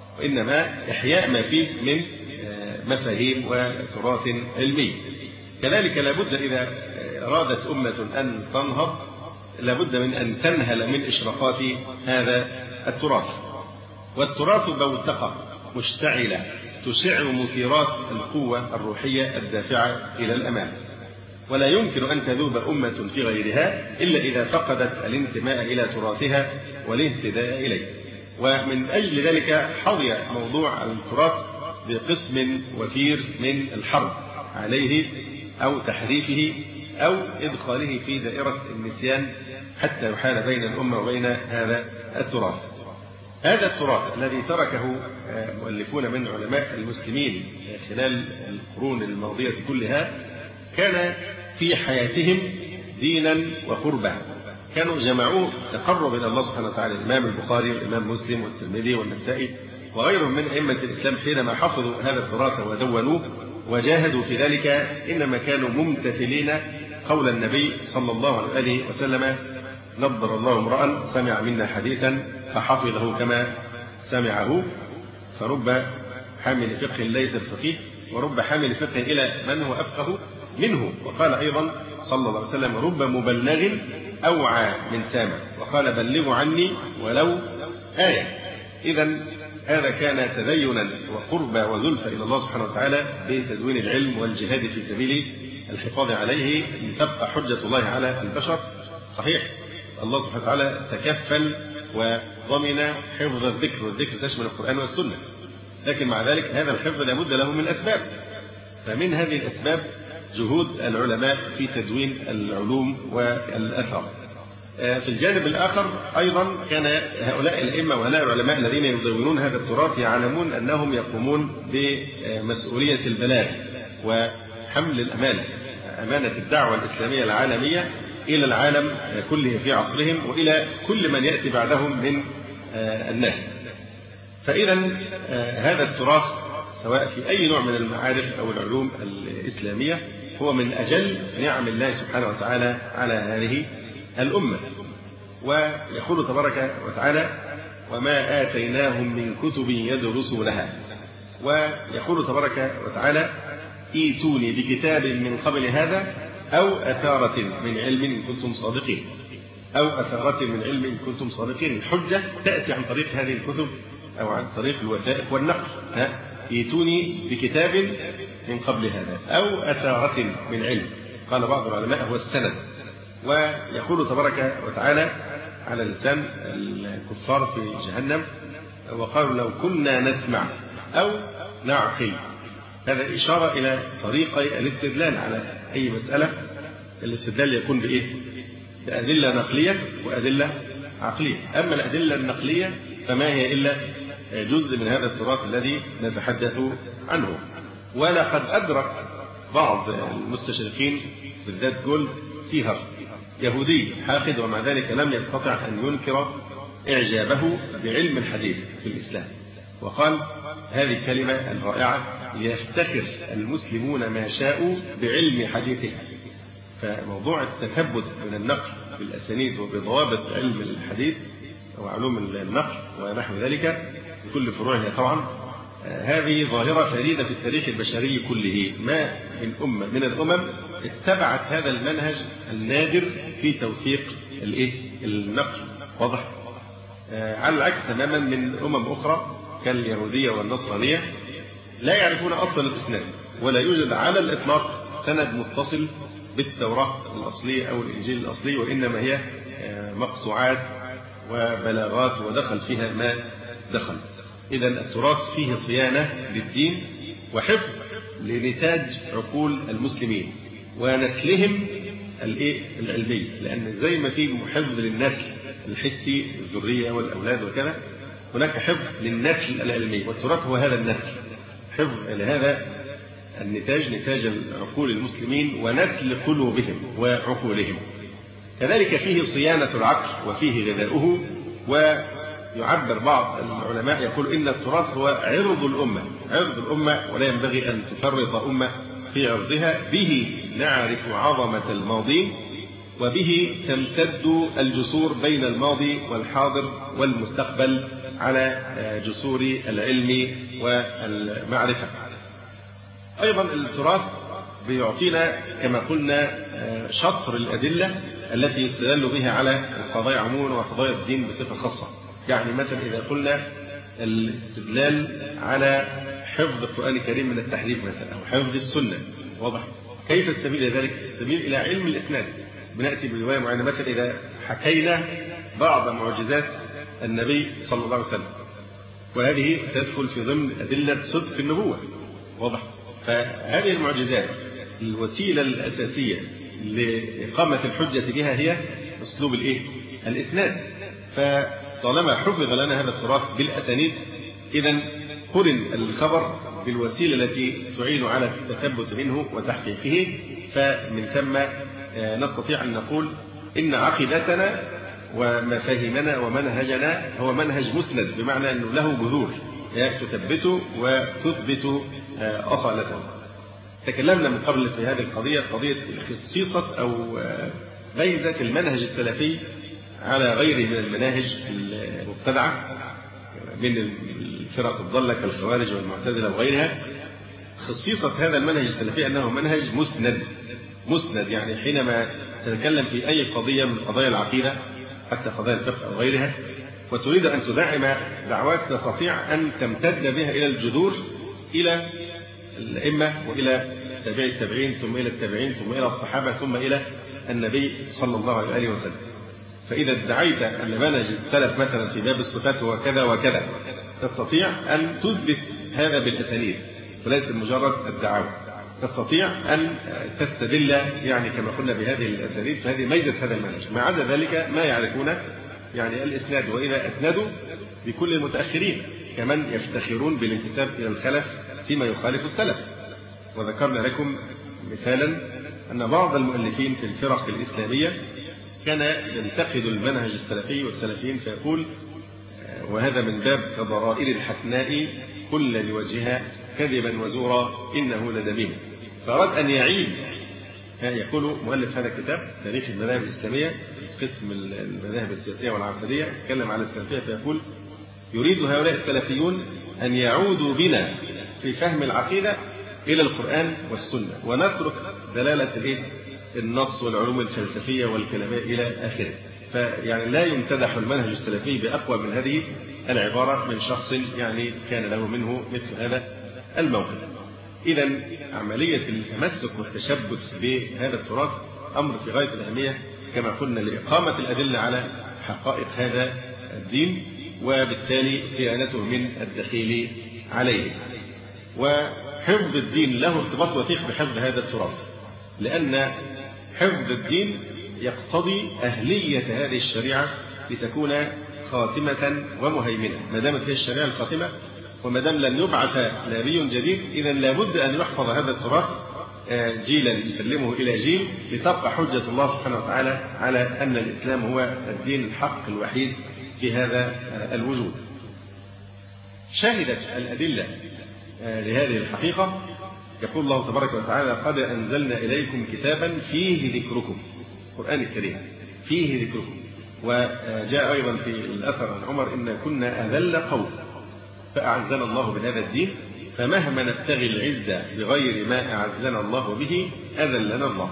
وإنما إحياء ما فيه من مفاهيم وتراث علمي. كذلك لابد إذا أرادت أمة أن تنهض لابد من أن تنهل من إشراقات هذا التراث. والتراث بوتقة مشتعلة تشع مثيرات القوة الروحية الدافعة إلى الأمام، ولا يمكن أن تذوب أمة في غيرها إلا إذا فقدت الانتماء إلى تراثها والاهتداء إليه. ومن أجل ذلك حظي موضوع التراث بقسم وفير من الحرب عليه أو تحريفه أو إدخاله في دائرة النسيان حتى يحال بين الأمة وبين هذا التراث. هذا التراث الذي تركه مؤلفون من علماء المسلمين خلال القرون الماضية كلها كان في حياتهم دينا وقربة، كانوا جمعوه تقرب إلى الله سبحانه وتعالى. الإمام البخاري والإمام مسلم والترمذي والنسائي وغيرهم من أئمة الإسلام حينما حفظوا هذا التراث ودونوه وجاهدوا في ذلك إنما كانوا ممتثلين قول النبي صلى الله عليه وسلم: نضر الله امرأ سمع منا حديثا فحفظه كما سمعه، فرب حامل فقه ليس الفقيه ورب حامل فقه إلى من هو أفقه منه. وقال أيضا صلى الله عليه وسلم: رب مبلغ أوعى من سامع، وقال: بلغوا عني ولو آية. إذن هذا كان تدينا وقربى وزلفى إلى الله سبحانه وتعالى بتدوين العلم والجهاد في سبيل الحفاظ عليه لتبقى حجة الله على البشر. صحيح الله سبحانه وتعالى تكفل وضمن حفظ الذكر، والذكر تشمل القرآن والسنة، لكن مع ذلك هذا الحفظ لابد له من أسباب. فمن هذه الأسباب جهود العلماء في تدوين العلوم والأثر. في الجانب الآخر أيضا كان هؤلاء الأئمة وهؤلاء العلماء الذين يدونون هذا التراث يعلمون أنهم يقومون بمسؤولية البلاغ وحمل الأمانة، أمانة الدعوة الإسلامية العالمية إلى العالم كله في عصرهم وإلى كل من يأتي بعدهم من الناس. فإذا هذا التراث سواء في أي نوع من المعارف أو العلوم الإسلامية هو من أجل نعم الله سبحانه وتعالى على هذه الأمة. ويقول تبارك وتعالى: وما آتيناهم من كتب يدرسونها ويقول تبارك وتعالى: ائتوني بكتاب من قبل هذا أو أثارة من علم إن كنتم صادقين. أو أثارة من علم إن كنتم صادقين. الحجة تأتي عن طريق هذه الكتب أو عن طريق الوثائق والنقل. ائتوني بكتاب من قبل هذا أو أثارة من علم. قال بعض العلماء هو السند. ويقول تبارك وتعالى على لسان الكفار في جهنم: وقالوا لو كنا نسمع أو نعقل. هذا إشارة إلى طريقي الاستدلال على أي مسألة. الاستدلال يكون بإيه؟ بأدلة نقلية وأدلة عقلية. أما الأدلة النقلية فما هي إلا جزء من هذا التراث الذي نتحدث عنه. ولقد أدرك بعض المستشرقين بالذات جول سيهر يهودي حاقد، ومع ذلك لم يستطع أن ينكر إعجابه بعلم الحديث في الإسلام، وقال هذه الكلمة الرائعة: ليفتخر المسلمون ما شاءوا بعلم حديثها. فموضوع التثبت من النقل بالأسانيد وبضوابط علم الحديث وعلوم النقل ونحو ذلك بكل فروعها طبعا، هذه ظاهرة فريدة في التاريخ البشري كله. ما من أمة من الأمم اتبعت هذا المنهج النادر في توثيق النقل. واضح؟ على العكس تماما من أمم أخرى كاليهودية والنصرانية لا يعرفون أصلا الإسناد، ولا يوجد على الإطلاق سند متصل بالتوراة الأصلية أو الإنجيل الأصلي، وإنما هي مقطوعات وبلاغات ودخل فيها ما دخل. إذا التراث فيه صيانة للدين وحفظ لنتاج عقول المسلمين ونسلهم العلمي، لأن زي ما في حفظ للنسل الحسي الذرية والأولاد وكذا، هناك حفظ للنسل العلمي، والتراث هو هذا النسل، حفظ لهذا النتاج، نتاج عقول المسلمين ونسل قلوبهم وعقولهم. كذلك فيه صيانة العقل وفيه غذاؤه. ويعبر بعض العلماء يقول إن التراث هو عرض الأمة، عرض الأمة، ولا ينبغي أن تفرط أمة في عرضها. به نعرف عظمة الماضين، وبه تمتد الجسور بين الماضي والحاضر والمستقبل على جسور العلم والمعرفة. أيضا التراث بيعطينا كما قلنا شطر الأدلة التي يستدل بها على القضايا عموما وقضايا الدين بصفة خاصة. يعني مثلا إذا قلنا الاستدلال على حفظ القرآن الكريم من التحريف مثلا، أو حفظ السنة، واضح؟ كيف السبيل إلى ذلك؟ السبيل إلى علم الإسناد. بنأتي برواية معينة، مثلا إذا حكينا بعض معجزات النبي صلى الله عليه وسلم، وهذه تدخل في ضمن أدلة صدق النبوة، واضح؟ فهذه المعجزات الوسيلة الأساسية لإقامة الحجة بها هي أسلوب الإسناد. فطالما حفظ لنا هذا التراث بالأسانيد، إذن قرن الخبر بالوسيلة التي تعين على التثبت منه وتحقيقه، فمن ثم نستطيع أن نقول إن عقيدتنا ومفاهيمنا ومنهجنا هو منهج مسند، بمعنى أنه له جذور تثبته وتثبت أصالته. تكلمنا من قبل في هذه القضية، قضية خصيصة أو غيزة المنهج السلفي على غيره من المناهج المبتدعة من الفرق الضالة كالخوارج والمعتزلة وغيرها. خصيصة هذا المنهج السلفي أنه منهج مسند، يعني حينما تتكلم في أي قضية من قضايا العقيدة حتى قضايا الفقه أو غيرها، وتريد أن تدعم دعوات تستطيع أن تمتد بها إلى الجذور، إلى الأئمة وإلى تابعي التابعين ثم إلى التابعين ثم إلى الصحابة ثم إلى النبي صلى الله عليه وسلم. فإذا ادعيت أن منهج السلف مثلا في باب الصفات هو كذا وكذا، تستطيع أن تثبت هذا بالأسانيد وليس مجرد الدعاوى. تستطيع أن تستدل يعني كما قلنا بهذه الأسانيد، فهذه ميزة هذا المنهج. ما عدا ذلك ما يعرفون يعني الإسناد، وإذا أسندوا بكل المتأخرين كمن يفتخرون بالانتساب إلى الخلف فيما يخالف السلف. وذكرنا لكم مثالا أن بعض المؤلفين في الفرق الإسلامية كان ينتقد المنهج السلفي والسلفيين فيقول: وهذا من باب كضرائر الحسناء كل لوجهها كذبا وزورا إنه لدميم. فأراد أن يعيد، يقول مؤلف هذا الكتاب تاريخ المذاهب الإسلامية قسم المذاهب السياسية والعقدية، يتكلم عن السلفية فيقول: يريد هؤلاء السلفيون أن يعودوا بنا في فهم العقيدة إلى القرآن والسنة، ونترك دلالة النص والعلوم الفلسفية والكلامية إلى آخره. فيعني لا يمتدح المنهج السلفي بأقوى من هذه العبارة من شخص يعني كان له منه مثل هذا الموقف. إذا عملية التمسك والتشبث بهذا التراث أمر في غاية الأهمية كما قلنا لإقامة الأدلة على حقائق هذا الدين، وبالتالي صيانته من الدخيل عليه. وحفظ الدين له ارتباط وثيق بحفظ هذا التراث، لأن حفظ الدين يقتضي أهلية هذه الشريعة لتكون خاتمة ومهيمنة. ما دامت هي الشريعة الخاتمة وما دام لن يبعث نبي جديد، إذا لابد أن يحفظ هذا التراث جيلا يسلمه إلى جيل، لتبقى حجة الله سبحانه وتعالى على أن الإسلام هو الدين الحق الوحيد في هذا الوجود. شهدت الأدلة لهذه الحقيقة. يقول الله تبارك وتعالى: قد أنزلنا إليكم كتابا فيه ذكركم. القرآن الكريم فيه ذكركم. وجاء أيضا في الأثر عن عمر: إن كنا أذل قوم فأعزنا الله بهذا الدين، فمهما نبتغي العزة بغير ما أعزنا الله به أذلنا الله.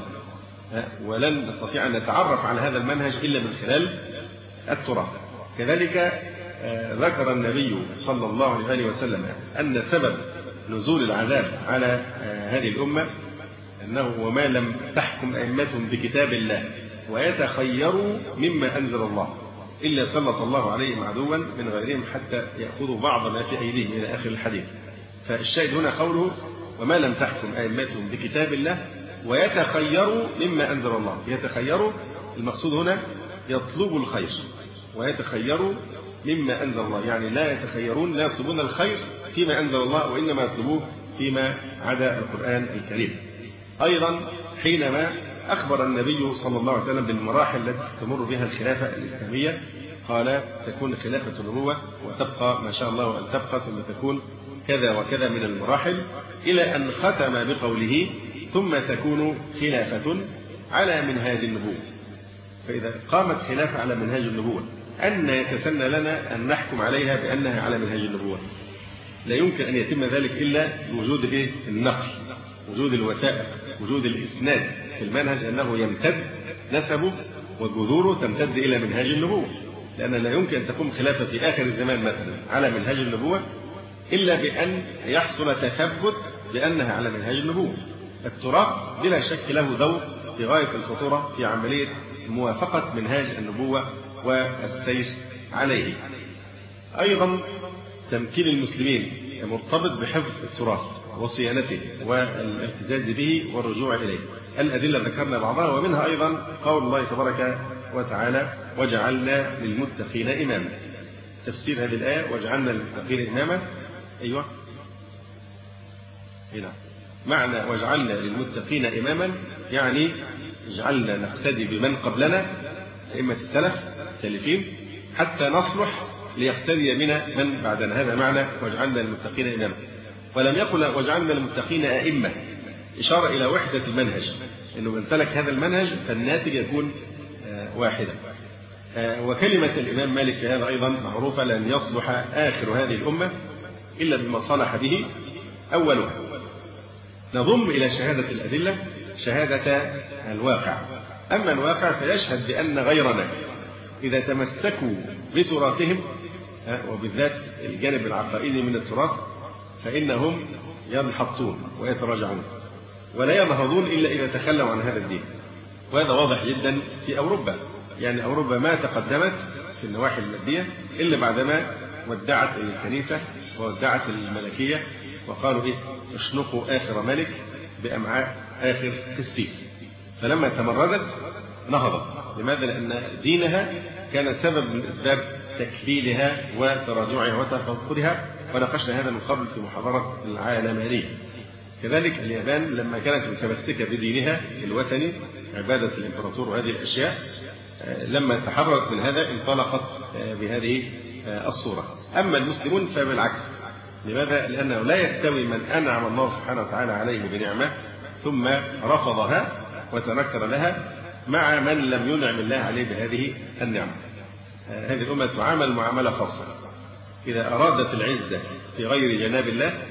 ولن نستطيع أن نتعرف على هذا المنهج إلا من خلال التراث. كذلك ذكر النبي صلى الله عليه وسلم أن سبب نزول العذاب على هذه الأمة أنه: وما لم تحكم أئمتهم بكتاب الله ويتخيروا مما أنزل الله إلا سلط الله عليهم عدوا من غيرهم حتى يأخذوا بعض ما في أيديهم إلى آخر الحديث. فالشاهد هنا قوله: وما لم تحكم أئمتهم بكتاب الله ويتخيروا مما أنزل الله. يتخيروا المقصود هنا يطلبوا الخير، ويتخيروا مما أنزل الله يعني لا يتخيرون، لا يطلبون الخير فيما أنزل الله، وإنما يطلبوه فيما عدا القرآن الكريم. أيضا حينما أخبر النبي صلى الله عليه وسلم بالمراحل التي تمر بها الخلافة الإسلامية، قال: تكون خلافة النبوة وتبقى ما شاء الله أن تبقى، ثم تكون كذا وكذا من المراحل، إلى أن ختم بقوله: ثم تكون خلافة على منهاج النبوة. فإذا قامت خلافة على منهاج النبوة، أن يتسنى لنا أن نحكم عليها بأنها على منهاج النبوة؟ لا يمكن أن يتم ذلك إلا بوجود النقل، وجود الوثائق، وجود الإسناد في المنهج، أنه يمتد نسبه وجذوره تمتد إلى منهاج النبوة. لأن لا يمكن أن تقوم خلافة في آخر الزمان مثلا على منهاج النبوة إلا بأن يحصل تثبت بأنها على منهاج النبوة. التراث بلا شك له دور في غاية الخطورة في عملية موافقة منهاج النبوة والسير عليه. أيضا تمكين المسلمين مرتبط بحفظ التراث وصيانته والاعتزاز به والرجوع إليه. الأدلة ذكرنا بعضها، ومنها أيضا قول الله تبارك وتعالى: وجعلنا للمتقين إماما. تفسير هذه الآية: وجعلنا للمتقين إماما. أيوة هنا معنى وجعلنا للمتقين إماما يعني جعلنا نقتدي بمن قبلنا أئمة السلف السالفين حتى نصلح ليقتدي بنا من بعدنا. هذا معنى وجعلنا للمتقين إماما. ولم يقل وجعلنا للمتقين أئمة، إشارة إلى وحدة المنهج، أنه من سلك هذا المنهج فالناتج يكون واحدا. وكلمة الإمام مالك في هذا أيضا معروفة: لن يصلح آخر هذه الأمة إلا بما صلح به أولها. نضم إلى شهادة الأدلة شهادة الواقع. أما الواقع فيشهد بأن غيرنا إذا تمسكوا بتراثهم، وبالذات الجانب العقائدي من التراث، فإنهم ينحطون ويتراجعون ولا ينهضون إلا إذا تخلوا عن هذا الدين. وهذا واضح جدا في أوروبا. يعني أوروبا ما تقدمت في النواحي المادية إلا بعدما ودعت الكنيسة وودعت الملكية، وقالوا: اشنقوا آخر ملك بأمعاء آخر قسيس. فلما تمردت نهضت. لماذا؟ لأن دينها كان سبب من أسباب تكفيلها وتراجعها وتفوقها، وناقشنا هذا من قبل في محاضرة العالمانية. كذلك اليابان لما كانت متمسكة بدينها الوثني، عبادة الإمبراطور وهذه الأشياء، لما تحررت من هذا انطلقت بهذه الصورة. أما المسلمون فبالعكس. لماذا؟ لأنه لا يستوي من أنعم الله سبحانه وتعالى عليه بنعمة ثم رفضها وتنكر لها مع من لم ينعم الله عليه بهذه النعمة. هذه الأمة تعامل معاملة خاصة. إذا أرادت العزة في غير جناب الله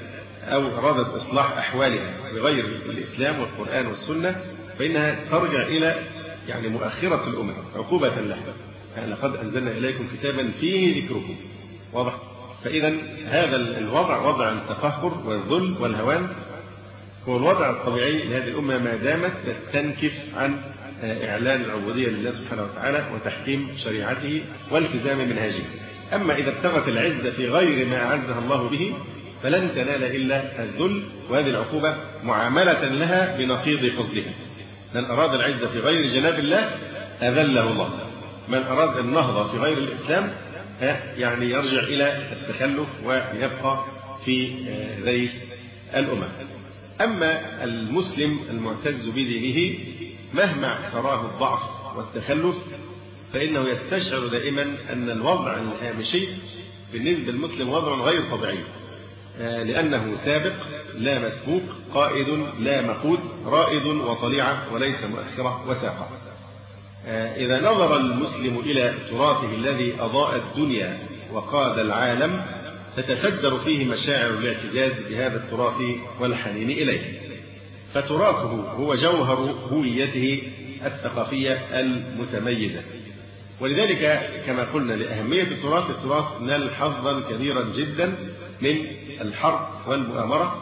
أو أرادت إصلاح أحوالها بغير الإسلام والقرآن والسنة فإنها ترجع إلى يعني مؤخرة الأمم عقوبة لها. يعني لقد أنزلنا إليكم كتابا فيه ذكركم. واضح؟ فإذا هذا الوضع وضع التفاخر والذل والهوان هو الوضع الطبيعي لهذه الأمة ما دامت تستنكف عن إعلان العبودية لله سبحانه وتعالى وتحكيم شريعته والتزام منهاجه. أما إذا ابتغت العزة في غير ما أعزها الله به فلن تنال إلا الذل، وهذه العقوبة معاملة لها بنقيض فضلها. من أراد العزة في غير جناب الله أذله الله، من أراد النهضة في غير الإسلام يعني يرجع إلى التخلف ويبقى في ذيل الأمم. أما المسلم المعتز بدينه مهما اعتراه الضعف والتخلف فإنه يستشعر دائما أن الوضع الهامشي بالنسبة للمسلم وضع غير طبيعي، لأنه سابق لا مسبوق، قائد لا مقود، رائد وطليعة وليس مؤخرة وساقة. إذا نظر المسلم إلى تراثه الذي أضاء الدنيا وقاد العالم تتفجر فيه مشاعر الاعتزاز بهذا التراث والحنين إليه. فتراثه هو جوهر هويته الثقافية المتميزة. ولذلك كما قلنا لأهمية التراث نال حظا كبيرا جدا من الحرب والمؤامرة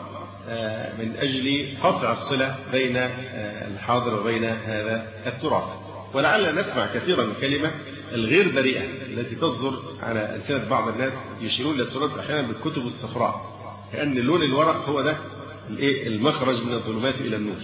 من أجل قطع الصلة بين الحاضر وبين هذا التراث. ولعل نسمع كثيرا الكلمة الغير بريئة التي تصدر على ألسنة بعض الناس يشيرون للتراث أحيانا بالكتب الصفراء، كأن لون الورق هو ده المخرج من الظلمات إلى النور.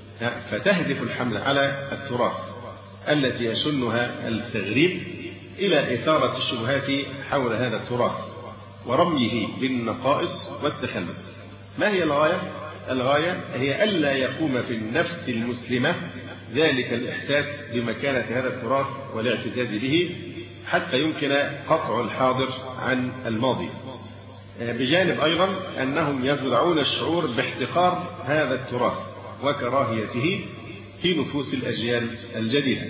فتهدف الحملة على التراث التي يشنها التغريب إلى إثارة الشبهات حول هذا التراث ورميه بالنقائص والتخلف. ما هي الغاية؟ الغاية هي ألا يقوم في النفس المسلمة ذلك الإحساس بمكانة هذا التراث والاعتزاز به حتى يمكن قطع الحاضر عن الماضي. بجانب أيضا أنهم يزرعون الشعور باحتقار هذا التراث وكراهيته في نفوس الأجيال الجديدة.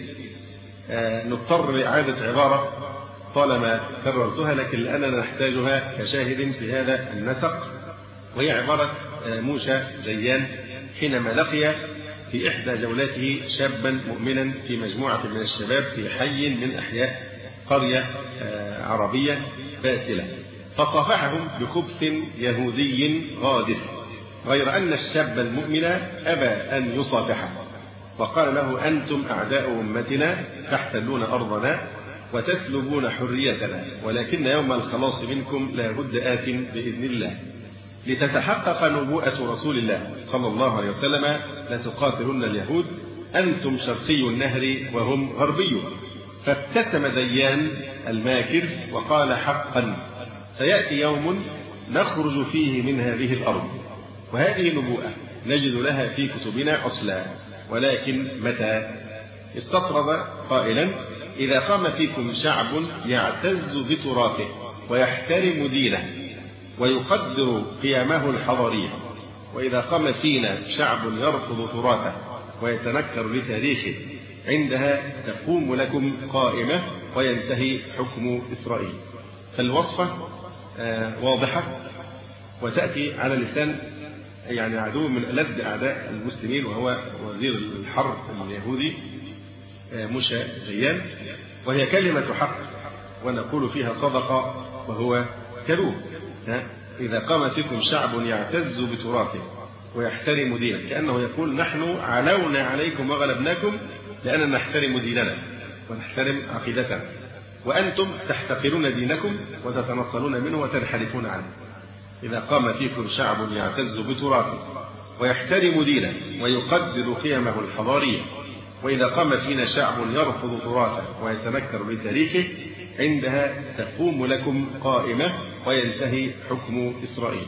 نضطر لإعادة عبارة طالما كررتها لكن لأننا نحتاجها كشاهد في هذا النسق، وهي عبارة موشى زيان حينما لقي في إحدى جولاته شابا مؤمنا في مجموعة من الشباب في حي من أحياء قرية عربية فاسلة، فصافحهم بخبث يهودي غادر، غير أن الشاب المؤمن أبى أن يصافحه وقال له: أنتم أعداء أمتنا تحتلون أرضنا وتسلبون حريتنا، ولكن يوم الخلاص منكم لا بد آت بإذن الله. لتتحقق نبوءة رسول الله صلى الله عليه وسلم لتقاتلن اليهود، أنتم شرقي النهر وهم غربي. فابتسم زيان الماكر وقال: حقا سيأتي يوم نخرج فيه من هذه الأرض. وهذه نبوءة نجد لها في كتبنا أصلا، ولكن متى؟ استطرد قائلا: إذا قام فيكم شعب يعتز بتراثه ويحترم دينه ويقدر قيمه الحضارية، وإذا قام فينا شعب يرفض تراثه ويتنكر لتاريخه، عندها تقوم لكم قائمة وينتهي حكم إسرائيل. فالوصفة واضحة وتأتي على لسان يعني عدو من ألد أعداء المسلمين وهو وزير الحرب اليهودي موشى زيان، وهي كلمة حق ونقول فيها صدق وهو كذوب. إذا قام فيكم شعب يعتز بتراثه ويحترم دينه، كأنه يقول: نحن علونا عليكم وغلبناكم لأننا نحترم ديننا ونحترم عقيدتنا، وأنتم تحتقرون دينكم وتتنصلون منه وتنحرفون عنه. إذا قام فيكم شعب يعتز بتراثه ويحترم دينه ويقدر قيمه الحضارية، وإذا قام فينا شعب يرفض تراثه ويتنكر لتاريخه، عندها تقوم لكم قائمة وينتهي حكم إسرائيل.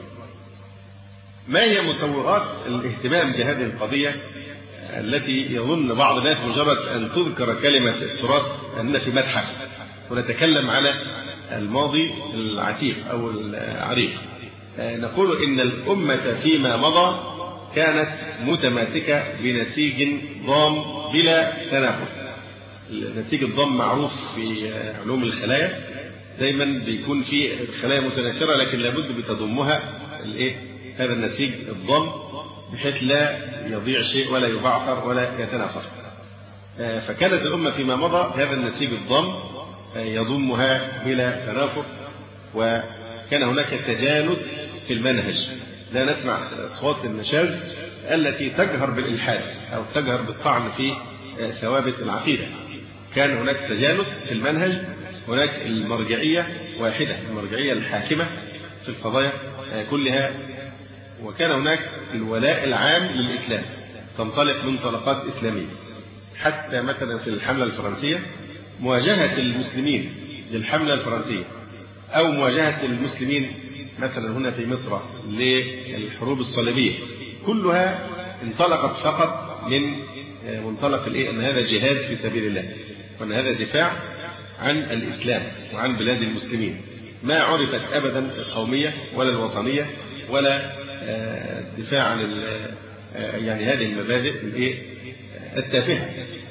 ما هي مسوغات الاهتمام بهذه القضية التي يظن بعض الناس مجرد أن تذكر كلمة التراث أننا في متحف ونتكلم على الماضي العتيق أو العريق؟ نقول إن الأمة فيما مضى كانت متماسكة بنسيج ضام بلا تنافس. النسيج الضام معروف في علوم الخلايا، دايما بيكون في خلايا متناثرة لكن لابد بتضمها هذا النسيج الضم بحيث لا يضيع شيء ولا يبعثر ولا يتناثر. فكانت الأمة فيما مضى هذا النسيج الضم يضمها بلا تنافر، وكان هناك تجانس في المنهج، لا نسمع أصوات النشاز التي تجهر بالإلحاد أو تجهر بالطعن في ثوابت العقيدة. كان هناك تجانس في المنهج، هناك المرجعية واحدة، المرجعية الحاكمة في القضايا كلها، وكان هناك الولاء العام للإسلام تنطلق من منطلقات إسلامية. حتى مثلا في الحملة الفرنسية مواجهة المسلمين للحملة الفرنسية أو مواجهة المسلمين مثلا هنا في مصر للحروب الصليبية كلها انطلقت فقط من منطلق أن هذا جهاد في سبيل الله، وأن هذا دفاع عن الإسلام وعن بلاد المسلمين. ما عرفت أبدا القومية ولا الوطنية ولا الدفاع عن يعني هذه المبادئ التافهة.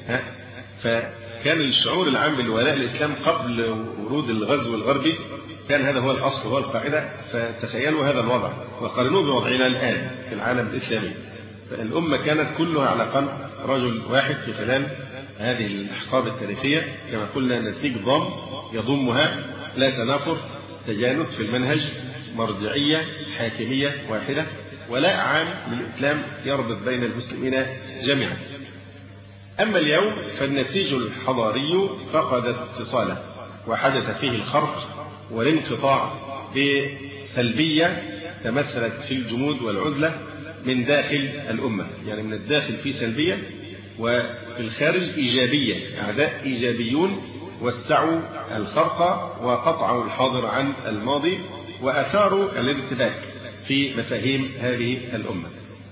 فكان الشعور العام بالولاء للإسلام قبل ورود الغزو الغربي كان هذا هو الأصل وهو القاعدة. فتخيلوا هذا الوضع وقارنوه بوضعنا الآن في العالم الإسلامي. فالأمة كانت كلها على قلب رجل واحد في خلال هذه الأحقاب التاريخية، كما قلنا نسيج ضم يضمها، لا تنافر، تجانس في المنهج، مرجعية حاكمية واحدة، ولاء عام للإسلام يربط بين المسلمين جميعا. أما اليوم فالنسيج الحضاري فقد اتصاله وحدث فيه الخرق والانقطاع بسلبية تمثلت في الجمود والعزلة من داخل الأمة، يعني من الداخل في سلبية وفي الخارج إيجابية. أعداء إيجابيون وسعوا الخرق وقطعوا الحاضر عن الماضي وأثاروا الارتباك في مفاهيم هذه الأمة.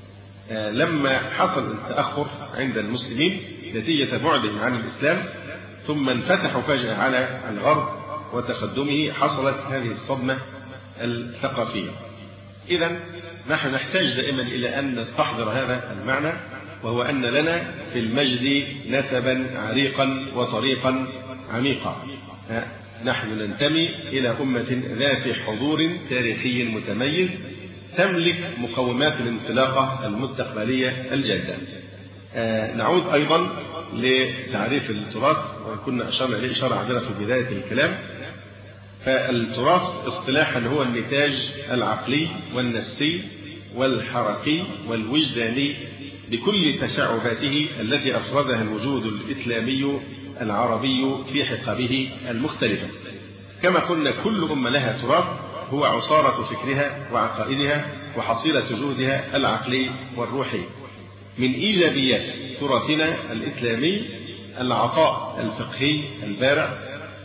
لما حصل التأخر عند المسلمين نتيجة بعدهم عن الإسلام ثم انفتحوا فجأة على الغرب وتقدمه، حصلت هذه الصدمة الثقافية. إذن نحن نحتاج دائما إلى أن نستحضر هذا المعنى، وهو أن لنا في المجد نسبا عريقا وطريقا عميقا. نحن ننتمي إلى أمة ذات حضور تاريخي متميز تملك مقومات الانطلاقة المستقبلية الجادة. نعود أيضا لتعريف التراث، وكنا أشرنا إليه إشارة عابرة في بداية الكلام. فالتراث اصطلاحا هو النتاج العقلي والنفسي والحركي والوجداني لكل تشعباته التي أفردها الوجود الإسلامي العربي في حقبه المختلفة. كما قلنا كل أمة لها تراث هو عصارة فكرها وعقائدها وحصيلة جهودها العقلي والروحي. من إيجابيات تراثنا الإسلامي العطاء الفقهي البارع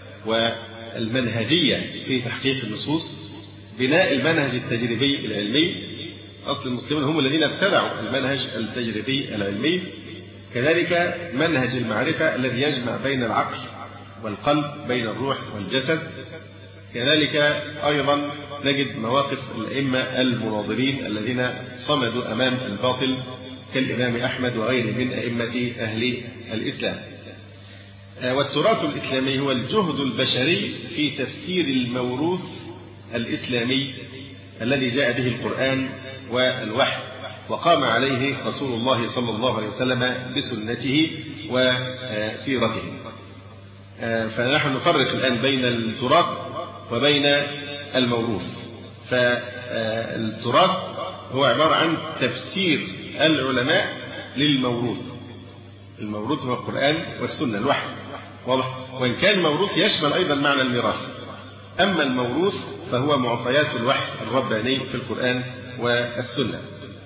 والمنهجية في تحقيق النصوص، بناء المنهج التجريبي العلمي. أصل المسلمين هم الذين ابتدعوا المنهج التجريبي العلمي. كذلك منهج المعرفة الذي يجمع بين العقل والقلب، بين الروح والجسد. كذلك أيضا نجد مواقف الأئمة المناضلين الذين صمدوا أمام الباطل كالإمام أحمد وغيره من أئمة أهل الإسلام. والتراث الإسلامي هو الجهد البشري في تفسير الموروث الإسلامي الذي جاء به القرآن والوحي، وقام عليه رسول الله صلى الله عليه وسلم بسنته وسيرته. فنحن نفرق الآن بين التراث وبين الموروث. فالتراث هو عبارة عن تفسير العلماء للموروث. الموروث هو القرآن والسنة الوحي، واضح؟ وإن كان الموروث يشمل أيضا معنى الميراث. أما الموروث فهو معطيات الوحي الرباني في القرآن والسنة.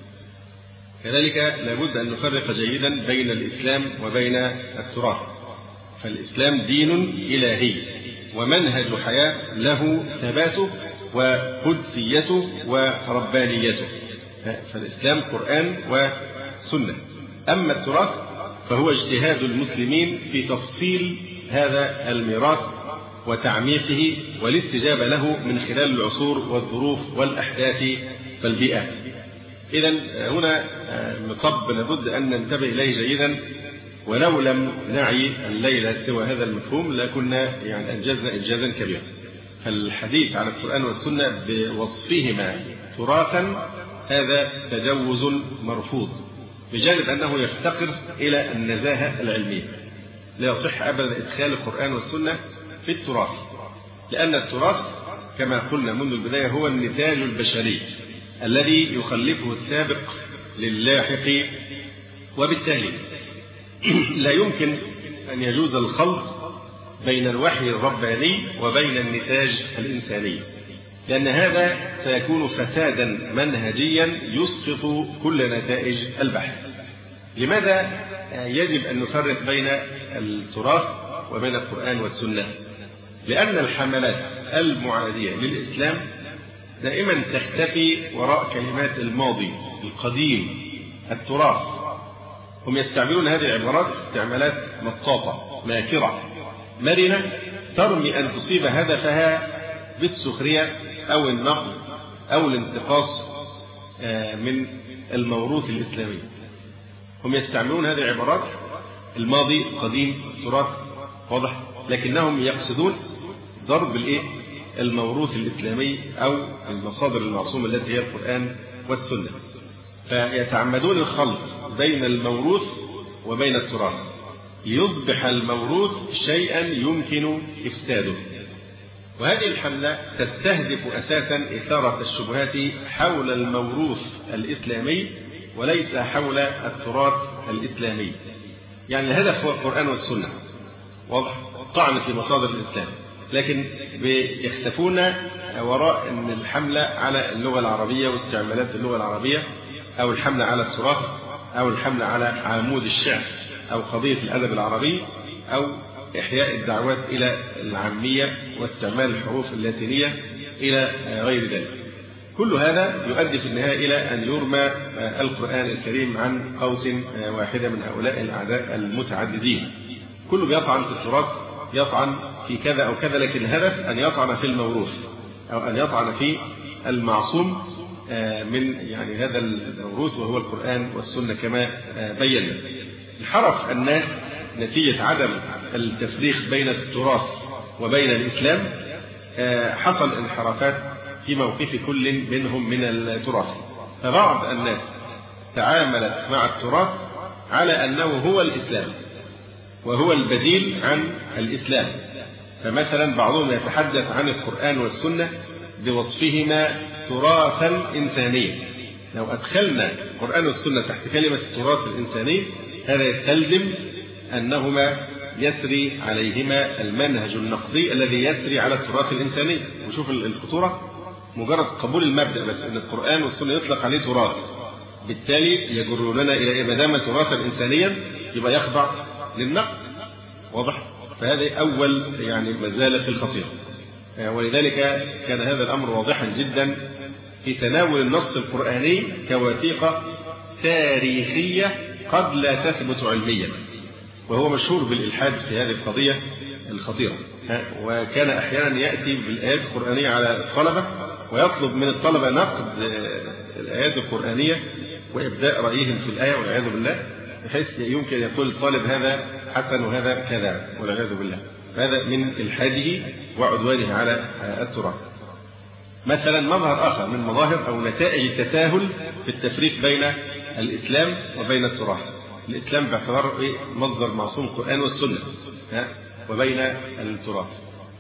كذلك لابد أن نفرق جيدا بين الإسلام وبين التراث. فالإسلام دين إلهي ومنهج حياة له ثباته وقدسيته وربانيته. فالإسلام قرآن وسنة. أما التراث فهو اجتهاد المسلمين في تفصيل هذا الميراث وتعميقه والاستجابة له من خلال العصور والظروف والأحداث والبيئات. إذن هنا مطب لابد أن ننتبه إليه جيدا، ولو لم نعي الليلة سوى هذا المفهوم لكنا يعني أنجزنا إنجازا كبيرا. فالحديث عن القرآن والسنة بوصفهما تراثا هذا تجوز مرفوض، بجانب أنه يفتقر إلى النزاهة العلمية. لا يصح أبدا إدخال القرآن والسنة في التراث، لأن التراث كما قلنا منذ البداية هو النتاج البشري الذي يخلفه السابق للاحق، وبالتالي لا يمكن أن يجوز الخلط بين الوحي الرباني وبين النتاج الإنساني، لأن هذا سيكون فسادا منهجيا يسقط كل نتائج البحث. لماذا يجب أن نفرق بين التراث وبين القرآن والسنة؟ لأن الحملات المعادية للإسلام دائما تختفي وراء كلمات الماضي القديم التراث. هم يستعملون هذه العبارات استعمالات مطاطة ماكرة مرنة ترمي أن تصيب هدفها بالسخرية أو النقد أو الانتقاص من الموروث الإسلامي. هم يستعملون هذه العبارات الماضي القديم التراث واضح، لكنهم يقصدون ضرب الموروث الإسلامي أو المصادر المعصومة التي هي القرآن والسنة، فيتعمدون الخلط بين الموروث وبين التراث ليصبح الموروث شيئا يمكن إفساده. وهذه الحملة تستهدف أساسا إثارة الشبهات حول الموروث الإسلامي وليس حول التراث الإسلامي. يعني الهدف هو القرآن والسنة واضح، طعن في مصادر الإسلام، لكن يختفون وراء أن الحملة على اللغة العربية واستعمالات اللغة العربية، أو الحملة على التراث، أو الحملة على عمود الشعر، أو قضية الأدب العربي، أو إحياء الدعوات إلى العامية واستعمال الحروف اللاتينية إلى غير ذلك. كل هذا يؤدي في النهاية إلى أن يرمى القرآن الكريم عن قوس واحدة من هؤلاء الأعداء المتعددين. كله بيطعن في التراث، يطعن في كذا أو كذا، لكن الهدف أن يطعن في الموروث أو أن يطعن في المعصوم من هذا الموروث وهو القرآن والسنة كما بينا. انحرف الناس نتيجة عدم التفريق بين التراث وبين الإسلام، حصل انحرافات في موقف كل منهم من التراث. فبعض الناس تعاملت مع التراث على أنه هو الإسلام وهو البديل عن الإسلام. فمثلا بعضهم يتحدث عن القرآن والسنة بوصفهما تراثا إنسانيا. لو أدخلنا القرآن والسنة تحت كلمة التراث الإنساني هذا يستلزم أنهما يسري عليهما المنهج النقدي الذي يسري على التراث الإنساني. وشوف الخطورة، مجرد قبول المبدأ بس أن القرآن والسنة يطلق عليه تراث، بالتالي يجروننا إلى ما دام تراثا إنسانيا يبقى يخضع للنقد واضح. فهذه أول مزالة الخطيرة، ولذلك كان هذا الأمر واضحا جدا في تناول النص القرآني كوثيقة تاريخية قد لا تثبت علميا، وهو مشهور بالإلحاد في هذه القضية الخطيرة. وكان أحيانا يأتي بالآيات القرآنية على الطلبة ويطلب من الطلبة نقد الآيات القرآنية وإبداء رأيهم في الآية والعياذ بالله، بحيث يمكن يقول الطالب هذا حسن وهذا كذا والعياذ بالله. هذا من إلحاده وعدوانه على التراث. مثلا مظهر آخر من مظاهر أو نتائج التساهل في التفريق بين الإسلام وبين التراث. الإسلام باعتباره مصدر معصوم القرآن والسنة، وبين التراث.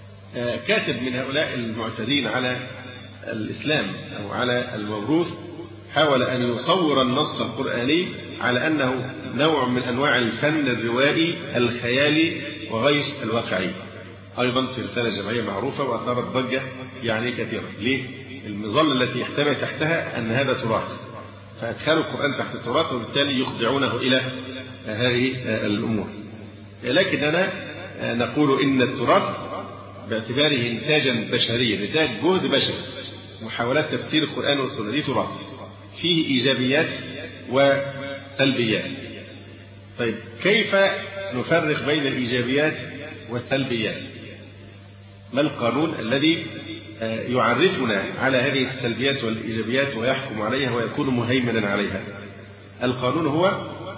كاتب من هؤلاء المعتدين على الإسلام أو على الموروث حاول أن يصور النص القرآني على أنه نوع من أنواع الفن الروائي الخيالي وغير الواقعي، أيضا في رسالة جمعية معروفة وأثارت ضجة كثيرة. ليه؟ المظلة التي يحتوي تحتها أن هذا تراث، فأدخلوا القرآن تحت التراث وبالتالي يخضعونه إلى هذه الأمور. لكننا نقول إن التراث باعتباره إنتاجا بشريا، نتاج جهد بشري، محاولات تفسير القرآن والسنة دي تراث فيه إيجابيات وسلبيات. طيب كيف نفرق بين الإيجابيات والسلبيات؟ ما القانون الذي يعرفنا على هذه السلبيات والإيجابيات ويحكم عليها ويكون مهيمنا عليها؟ القانون هو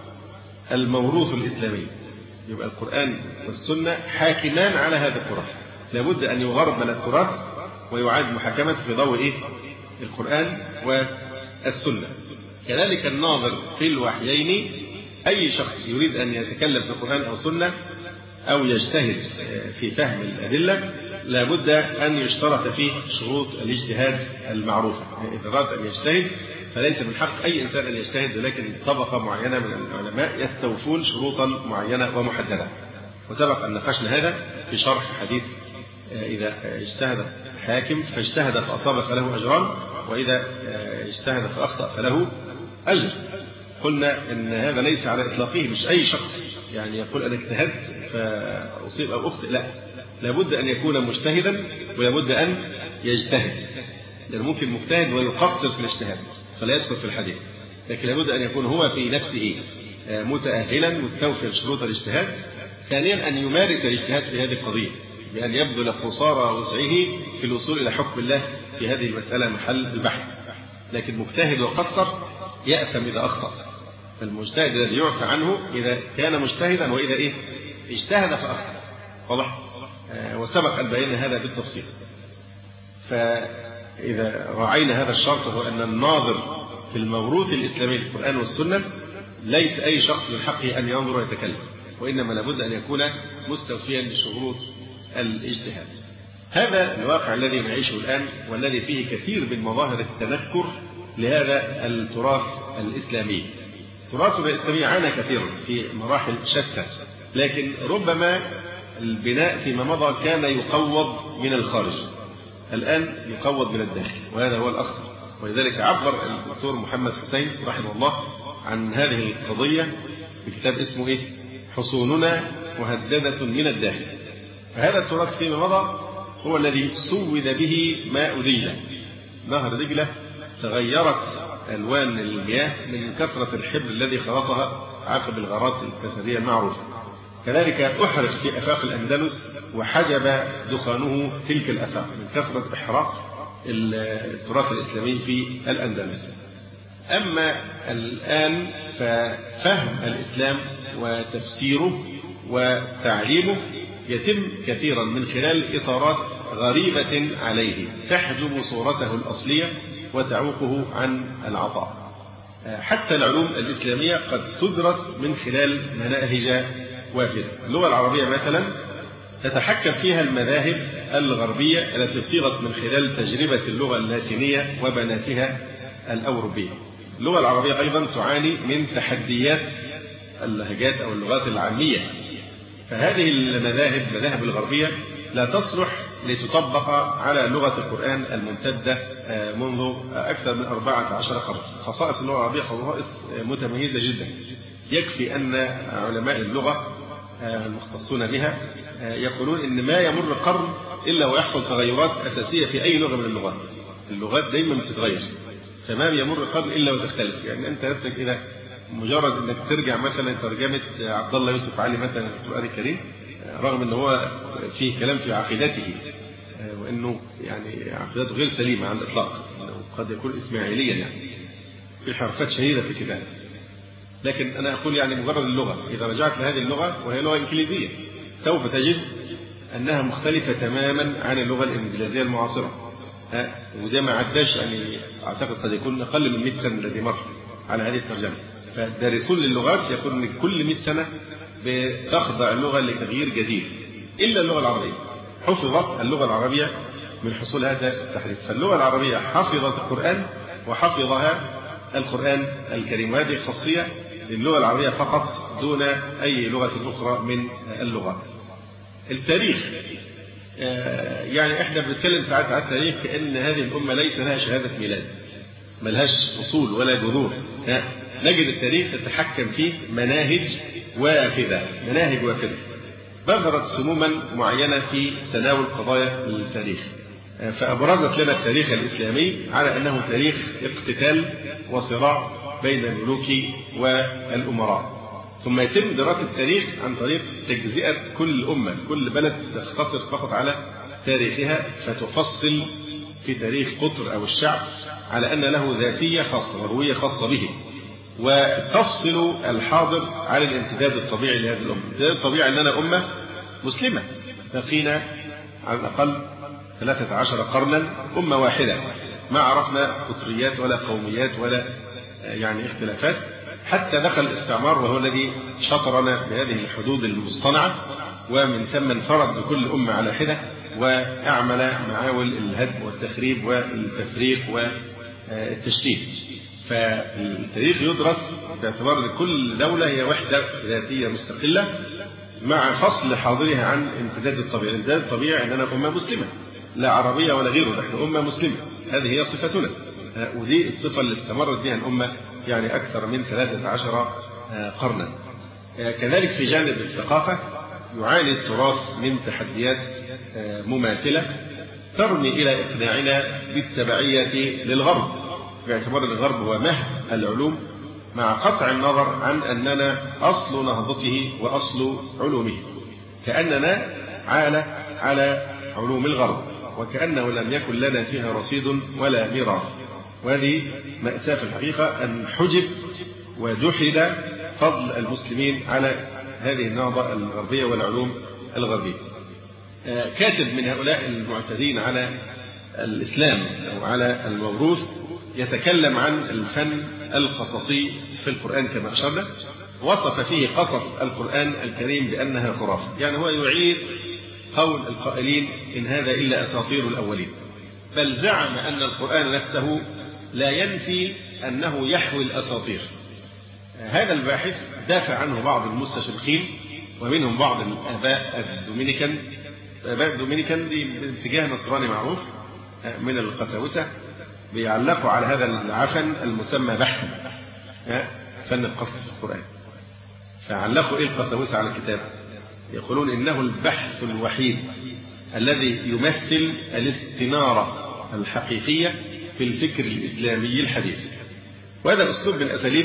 الموروث الإسلامي. يبقى القرآن والسنة حاكمان على هذا التراث، لابد أن يغرب من التراث ويعاد محاكمته في ضوء القرآن السنة. كذلك الناظر في الوحيين، أي شخص يريد أن يتكلم في القرآن أو السنة أو يجتهد في فهم الأدلة لابد أن يشترط فيه شروط الاجتهاد المعروفة. إذا أراد أن يجتهد فليس من حق أي إنسان أن يجتهد، ولكن طبقة معينة من العلماء يستوفون شروطا معينة ومحددة. وسبق أن ناقشنا هذا في شرح حديث إذا اجتهد حاكم فاجتهد فأصاب فله أجران، وإذا اجتهد فأخطأ فله أجر. قلنا إن هذا ليس على إطلاقه، مش أي شخص يعني يقول أنا اجتهدت فأصيب أو أخطئ، لا، لابد أن يكون مجتهدا ولابد أن يجتهد، لأنه ممكن مجتهد ويقصر في الاجتهاد فلا يدخل في الحديث، لكن لابد أن يكون هو في نفسه متأهلا مستوفيا شروط الاجتهاد. ثانيا أن يمارس الاجتهاد في هذه القضية بأن يبذل قصارى وسعه في الوصول إلى حكم الله في هذه المسألة محل البحث. لكن مجتهد وقصر يأثم إذا أخطأ. فالمجتهد الذي يعفى عنه إذا كان مجتهدا وإذا اجتهد فأخطأ. واضح؟ وسبق أن بينا هذا بالتفصيل. فإذا راعينا هذا الشرط هو أن الناظر في الموروث الإسلامي في القرآن والسنة ليس أي شخص من حقه أن ينظر ويتكلم، وإنما لابد أن يكون مستوفيا لشروط الاجتهاد. هذا الواقع الذي نعيشه الآن، والذي فيه كثير من مظاهر التنكر لهذا التراث الإسلامي. تراثنا الإسلامي عانى كثيرا في مراحل شتى، لكن ربما البناء فيما مضى كان يقوض من الخارج، الآن يقوض من الداخل، وهذا هو الأخطر. ولذلك عبر الدكتور محمد حسين رحمه الله عن هذه القضية بكتاب اسمه حصوننا مهددة من الداخل. فهذا التراث فيما مضى هو الذي سود به ماء دجلة. نهر دجلة تغيرت ألوان المياه من كثرة الحبر الذي خلطها عقب الغارات الكثرية المعروفة. كذلك أحرق في آفاق الأندلس وحجب دخانه تلك الآفاق من كثرة إحراق التراث الإسلامي في الأندلس. أما الآن ففهم الإسلام وتفسيره وتعليمه يتم كثيرا من خلال إطارات غريبة عليه تحجب صورته الأصلية وتعوقه عن العطاء. حتى العلوم الإسلامية قد تدرس من خلال مناهج وافدة. اللغة العربية مثلا تتحكم فيها المذاهب الغربية التي صيغت من خلال تجربة اللغة اللاتينية وبناتها الأوروبية. اللغة العربية أيضا تعاني من تحديات اللهجات أو اللغات العامية. فهذه المذاهب الغربية لا تصلح لتطبق على لغة القرآن الممتدة منذ أكثر من 14 قرن. خصائص اللغة العربية خصائص متميزة جدا. يكفي أن علماء اللغة المختصون بها يقولون إن ما يمر قرن إلا ويحصل تغيرات أساسية في أي لغة من اللغات. اللغات دائما بتتغير، فما يمر قرن إلا وتختلف. يعني أنت نفسك إذا مجرد أنك ترجع مثلا ترجمة عبد الله يوسف علي مثلا في القرآن الكريم، رغم أنه هو فيه كلام في عقيدته وأنه يعني عقيدته غير سليمة على الإطلاق، قد يكون إسماعيليا يعني في حرفات شديدة في كتابه، لكن أنا أقول يعني مجرد اللغة إذا رجعت لهذه اللغة وهي لغة إنجليزية سوف تجد أنها مختلفة تماما عن اللغة الإنجليزية المعاصرة. وده ما عداش يعني أعتقد قد يكون أقل من 100 سنة الذي مر على هذه الترجمة. فالدارسون للغات يقولون أن كل 100 سنة بتخضع اللغة لتغيير جديد، إلا اللغة العربية حفظت اللغة العربية من حصول هذا التحريف. فاللغة العربية حفظت القرآن وحفظها القرآن الكريم، وهذه خاصية للغة العربية فقط دون أي لغة أخرى من اللغات. التاريخ يعني احنا بنتكلم ساعات عن التاريخ كأن هذه الأمة ليس لها شهادة ميلاد، ملهاش أصول ولا جذور. نجد التاريخ تتحكم فيه مناهج وافدة، بذرت سموما معينة في تناول قضايا التاريخ، فأبرزت لنا التاريخ الإسلامي على أنه تاريخ اقتتال وصراع بين الملوك والأمراء. ثم يتم دراسة التاريخ عن طريق تجزئة كل أمة، كل بلد تختصر فقط على تاريخها فتفصل في تاريخ قطر أو الشعب على أن له ذاتية خاصة وهوية خاصة به، وتفصل الحاضر على الامتداد الطبيعي لهذه الأمة. الامتداد الطبيعي أننا أمة مسلمة بقينا على الأقل 13 قرنا أمة واحدة، ما عرفنا قطريات ولا قوميات ولا يعني اختلافات، حتى دخل الاستعمار وهو الذي شطرنا بهذه الحدود المصطنعة، ومن ثم انفرد بكل أمة على حدة وأعمل معاول الهدم والتخريب والتفريق والتشتيت. فالتاريخ يدرس باعتبار أن كل دولة هي وحدة ذاتية مستقلة مع فصل حاضرها عن امتداد الطبيعي. الامتداد الطبيعي أننا أمة مسلمة لا عربية ولا غيره، نحن أمة مسلمة، هذه هي صفتنا، ودي الصفة اللي استمرت بها الأمة يعني أكثر من 13 قرنا. كذلك في جانب الثقافة يعاني التراث من تحديات مماثلة ترمي إلى إقناعنا بالتبعية للغرب، باعتبار الغرب هو مهد العلوم، مع قطع النظر عن أننا أصل نهضته وأصل علومه، كأننا على علوم الغرب، وكأنه لم يكن لنا فيها رصيد ولا ميراث. وهذه مأساة في الحقيقة أن حجب وجحد فضل المسلمين على هذه النهضة الغربية والعلوم الغربية. كاتب من هؤلاء المعتدين على الإسلام أو على الموروث يتكلم عن الفن القصصي في القرآن كما أشرنا، وصف فيه قصص القرآن الكريم بأنها خرافة، يعني هو يعيد قول القائلين إن هذا إلا أساطير الأولين، بل زعم أن القرآن نفسه لا ينفي أنه يحوي الأساطير. هذا الباحث دافع عنه بعض المستشرقين ومنهم بعض الآباء الدومينيكان. آباء الدومينيكان دي اتجاه نصراني معروف من القساوسة، بيعلقوا على هذا العفن المسمى بحثا فن القصص في القرآن. فعلقوا إيه القساوسة على الكتاب؟ يقولون إنه البحث الوحيد الذي يمثل الاستنارة الحقيقية في الفكر الإسلامي الحديث. وهذا أسلوب من أساليب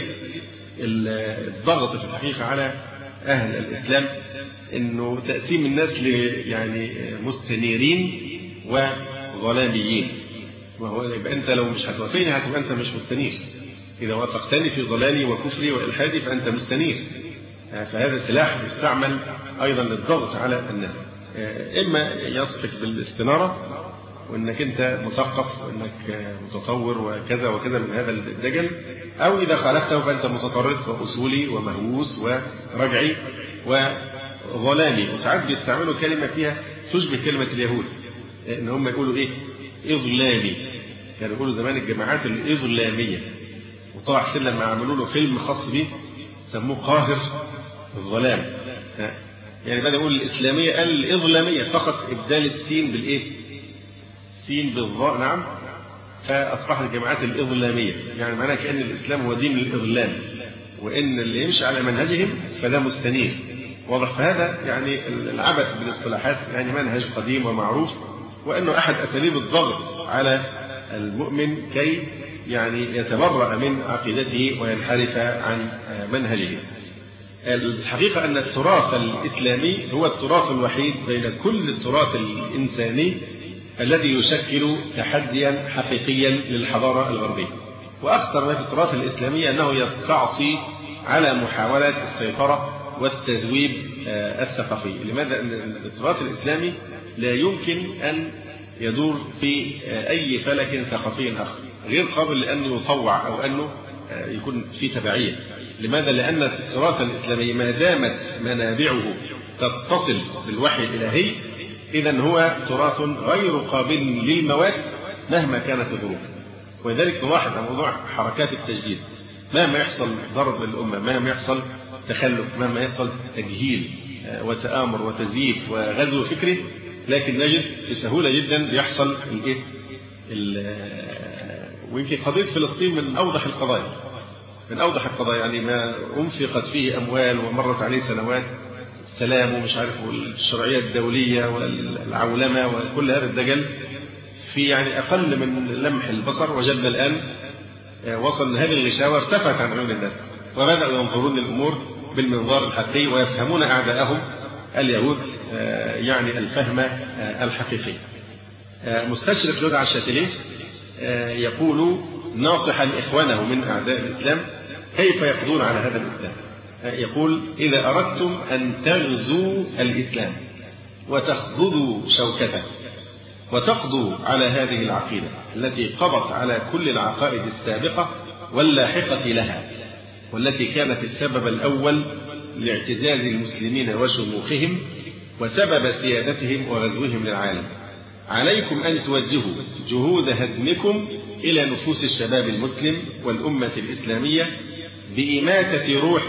الضغط في الحقيقة على أهل الإسلام، إنه تقسيم الناس يعني مستنيرين وظلاميين. وهو يبقى أنت لو مش هتوافقني هتبقى أنت مش مستنير، إذا وافقتني في ضلالي وكفري وإلحادي فأنت مستنير. فهذا سلاح يستعمل أيضا للضغط على الناس، إما يصفك بالاستنارة وإنك أنت مثقف وإنك متطور وكذا وكذا من هذا الدجل، أو إذا خالفته فأنت متطرف وأصولي ومهووس ورجعي وظلامي. وساعات بيستعملوا كلمة فيها تشبه كلمة اليهود، إن هم يقولوا إيه؟ إظلامي. كانوا يقولوا زمان الجماعات الإظلامية، وطلع حسين لما عملوا له فيلم خاص به سموه قاهر الظلام. يعني بدأ يقول الإسلامية قال الإظلامية فقط، إبدال السين بالإيه؟ السين بالظاء، نعم، فأصبحت الجماعات الإظلامية، يعني معناها كأن الإسلام هو دين الإظلام، وإن اللي يمشي على منهجهم فده مستنير. واضح؟ فهذا يعني العبث بالاصطلاحات يعني منهج قديم ومعروف، وأنه أحد أساليب الضغط على المؤمن كي يعني يتبرأ من عقيدته وينحرف عن منهجه. الحقيقة أن التراث الإسلامي هو التراث الوحيد بين كل التراث الإنساني الذي يشكل تحديا حقيقيا للحضارة الغربية. وأخطر ما في التراث الإسلامي أنه يستعصي على محاولات السيطرة والتذويب الثقافي. لماذا؟ أن التراث الإسلامي لا يمكن أن يدور في أي فلك ثقافي آخر، غير قابل لأن يطوع أو أنه يكون في تبعية. لماذا؟ لأن التراث الإسلامي ما دامت منابعه تتصل بالوحي الإلهي إذن هو تراث غير قابل للموات مهما كانت الظروف. ولذلك نلاحظ على موضوع حركات التجديد، مهما يحصل ضرب للأمة، مهما يحصل تخلف، مهما يحصل تجهيل وتآمر وتزييف وغزو فكري، لكن نجد بسهولة جدا يحصل الإيه؟ ويمكن قضية فلسطين من أوضح القضايا، من أوضح القضايا، يعني ما أنفقت فيه أموال ومرت عليه سنوات، السلام ومش عارف والشرعية الدولية والعولمة وكل هذا الدجل في يعني أقل من لمح البصر وجدنا الآن وصل هذه الغشاوة ارتفعت عن عيون الناس، وبدأوا ينظرون للأمور بالمنظار الحقيقي ويفهمون أعداءهم اليهود يعني الفهم الحقيقي. مستشرق يدعى الشاتيليه يقول ناصحا إخوانه من أعداء الإسلام كيف يقضون على هذا الإسلام. يقول إذا أردتم أن تغزوا الإسلام وتخضدوا شوكته وتقضوا على هذه العقيدة التي قضت على كل العقائد السابقة واللاحقة لها، والتي كانت السبب الأول لاعتزاز المسلمين وشموخهم وسبب سيادتهم وغزوهم للعالم. عليكم أن توجهوا جهود هدمكم إلى نفوس الشباب المسلم والأمة الإسلامية بإماتة روح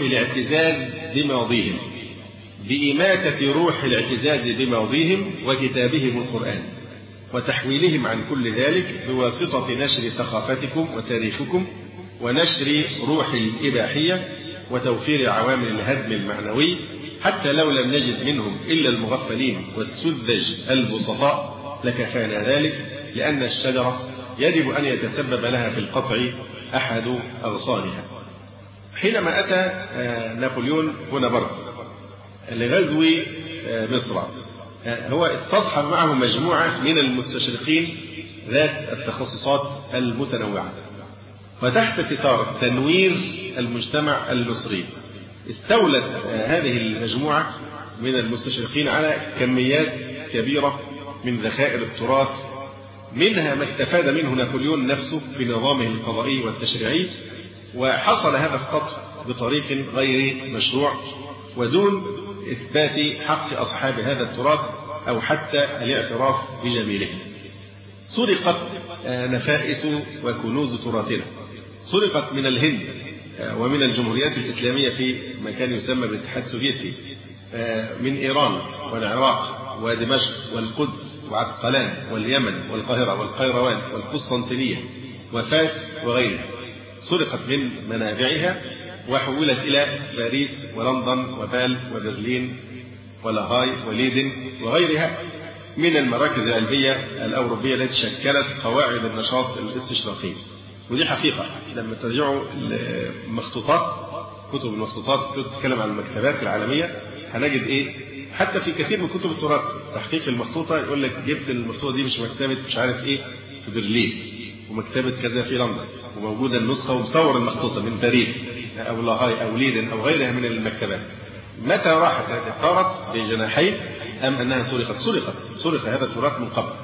الاعتزاز بماضيهم وكتابهم القرآن، وتحويلهم عن كل ذلك بواسطة نشر ثقافتكم وتاريخكم، ونشر روح الإباحية، وتوفير عوامل الهدم المعنوي، حتى لو لم نجد منهم إلا المغفلين والسذج البسطاء لكفانا ذلك، لأن الشجرة يجب أن يتسبب لها في القطع أحد أغصانها. حينما أتى نابليون بونابرت لغزو مصر، هو استصحب معه مجموعة من المستشرقين ذات التخصصات المتنوعة، وتحت ستار تنوير المجتمع المصري استولت هذه المجموعة من المستشرقين على كميات كبيرة من ذخائر التراث، منها ما استفاد منه نابليون نفسه بنظامه القضائي والتشريعي، وحصل هذا السطو بطريق غير مشروع ودون إثبات حق أصحاب هذا التراث أو حتى الاعتراف بجميله. سرقت نفائس وكنوز تراثنا، سرقت من الهند ومن الجمهوريات الإسلامية في ما كان يسمى بالاتحاد السوفيتي، من إيران والعراق ودمشق والقدس وعسقلان واليمن والقاهرة والقيروان والقسطنطينية وفاس وغيرها، سرقت من منابعها وحولت إلى باريس ولندن وبال وبرلين ولاهاي وليدن وغيرها من المراكز العلمية الأوروبية التي شكلت قواعد النشاط الاستشراقي. ودي حقيقة لما ترجعوا المخطوطات، كتب المخطوطات تتكلم عن المكتبات العالمية، هنجد حتى في كثير من كتب التراث تحقيق المخطوطة يقول لك جبت المخطوطة دي مش مكتبة مش عارف في برلين، ومكتبة كذا في لندن، وموجودة النسخة ومصور المخطوطة من باريس أو لاهاي أو ليدن أو غيرها من المكتبات. متى راحت هذه؟ طارت بجناحين أم أنها سرق هذا التراث من قبل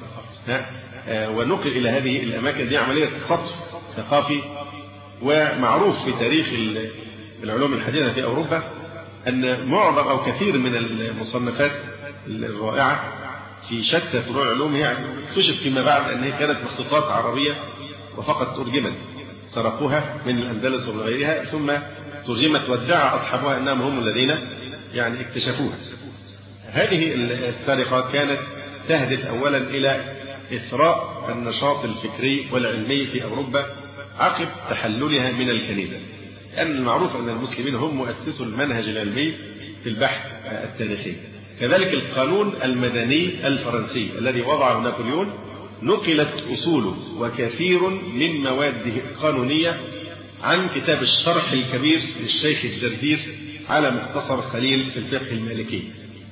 ونقل إلى هذه الأماكن. دي عملية سطو ثقافي، ومعروف في تاريخ العلوم الحديثة في أوروبا أن معظم أو كثير من المصنفات الرائعة في شتى فروع العلوم هي اكتشف فيما بعد أن هي كانت مخطوطات عربية وفقط ترجمت، سرقوها من الأندلس ومن غيرها ثم ترجمت وادعى أصحابها أنهم هم الذين اكتشفوها. هذه السرقة كانت تهدف أولا إلى إثراء النشاط الفكري والعلمي في أوروبا عقب تحللها من الكنيسة، لأن المعروف أن المسلمين هم مؤسسو المنهج العلمي في البحث التاريخي. كذلك القانون المدني الفرنسي الذي وضعه نابليون نقلت أصوله وكثير من مواده القانونية عن كتاب الشرح الكبير للشيخ الجردير على مختصر خليل في الفقه المالكي.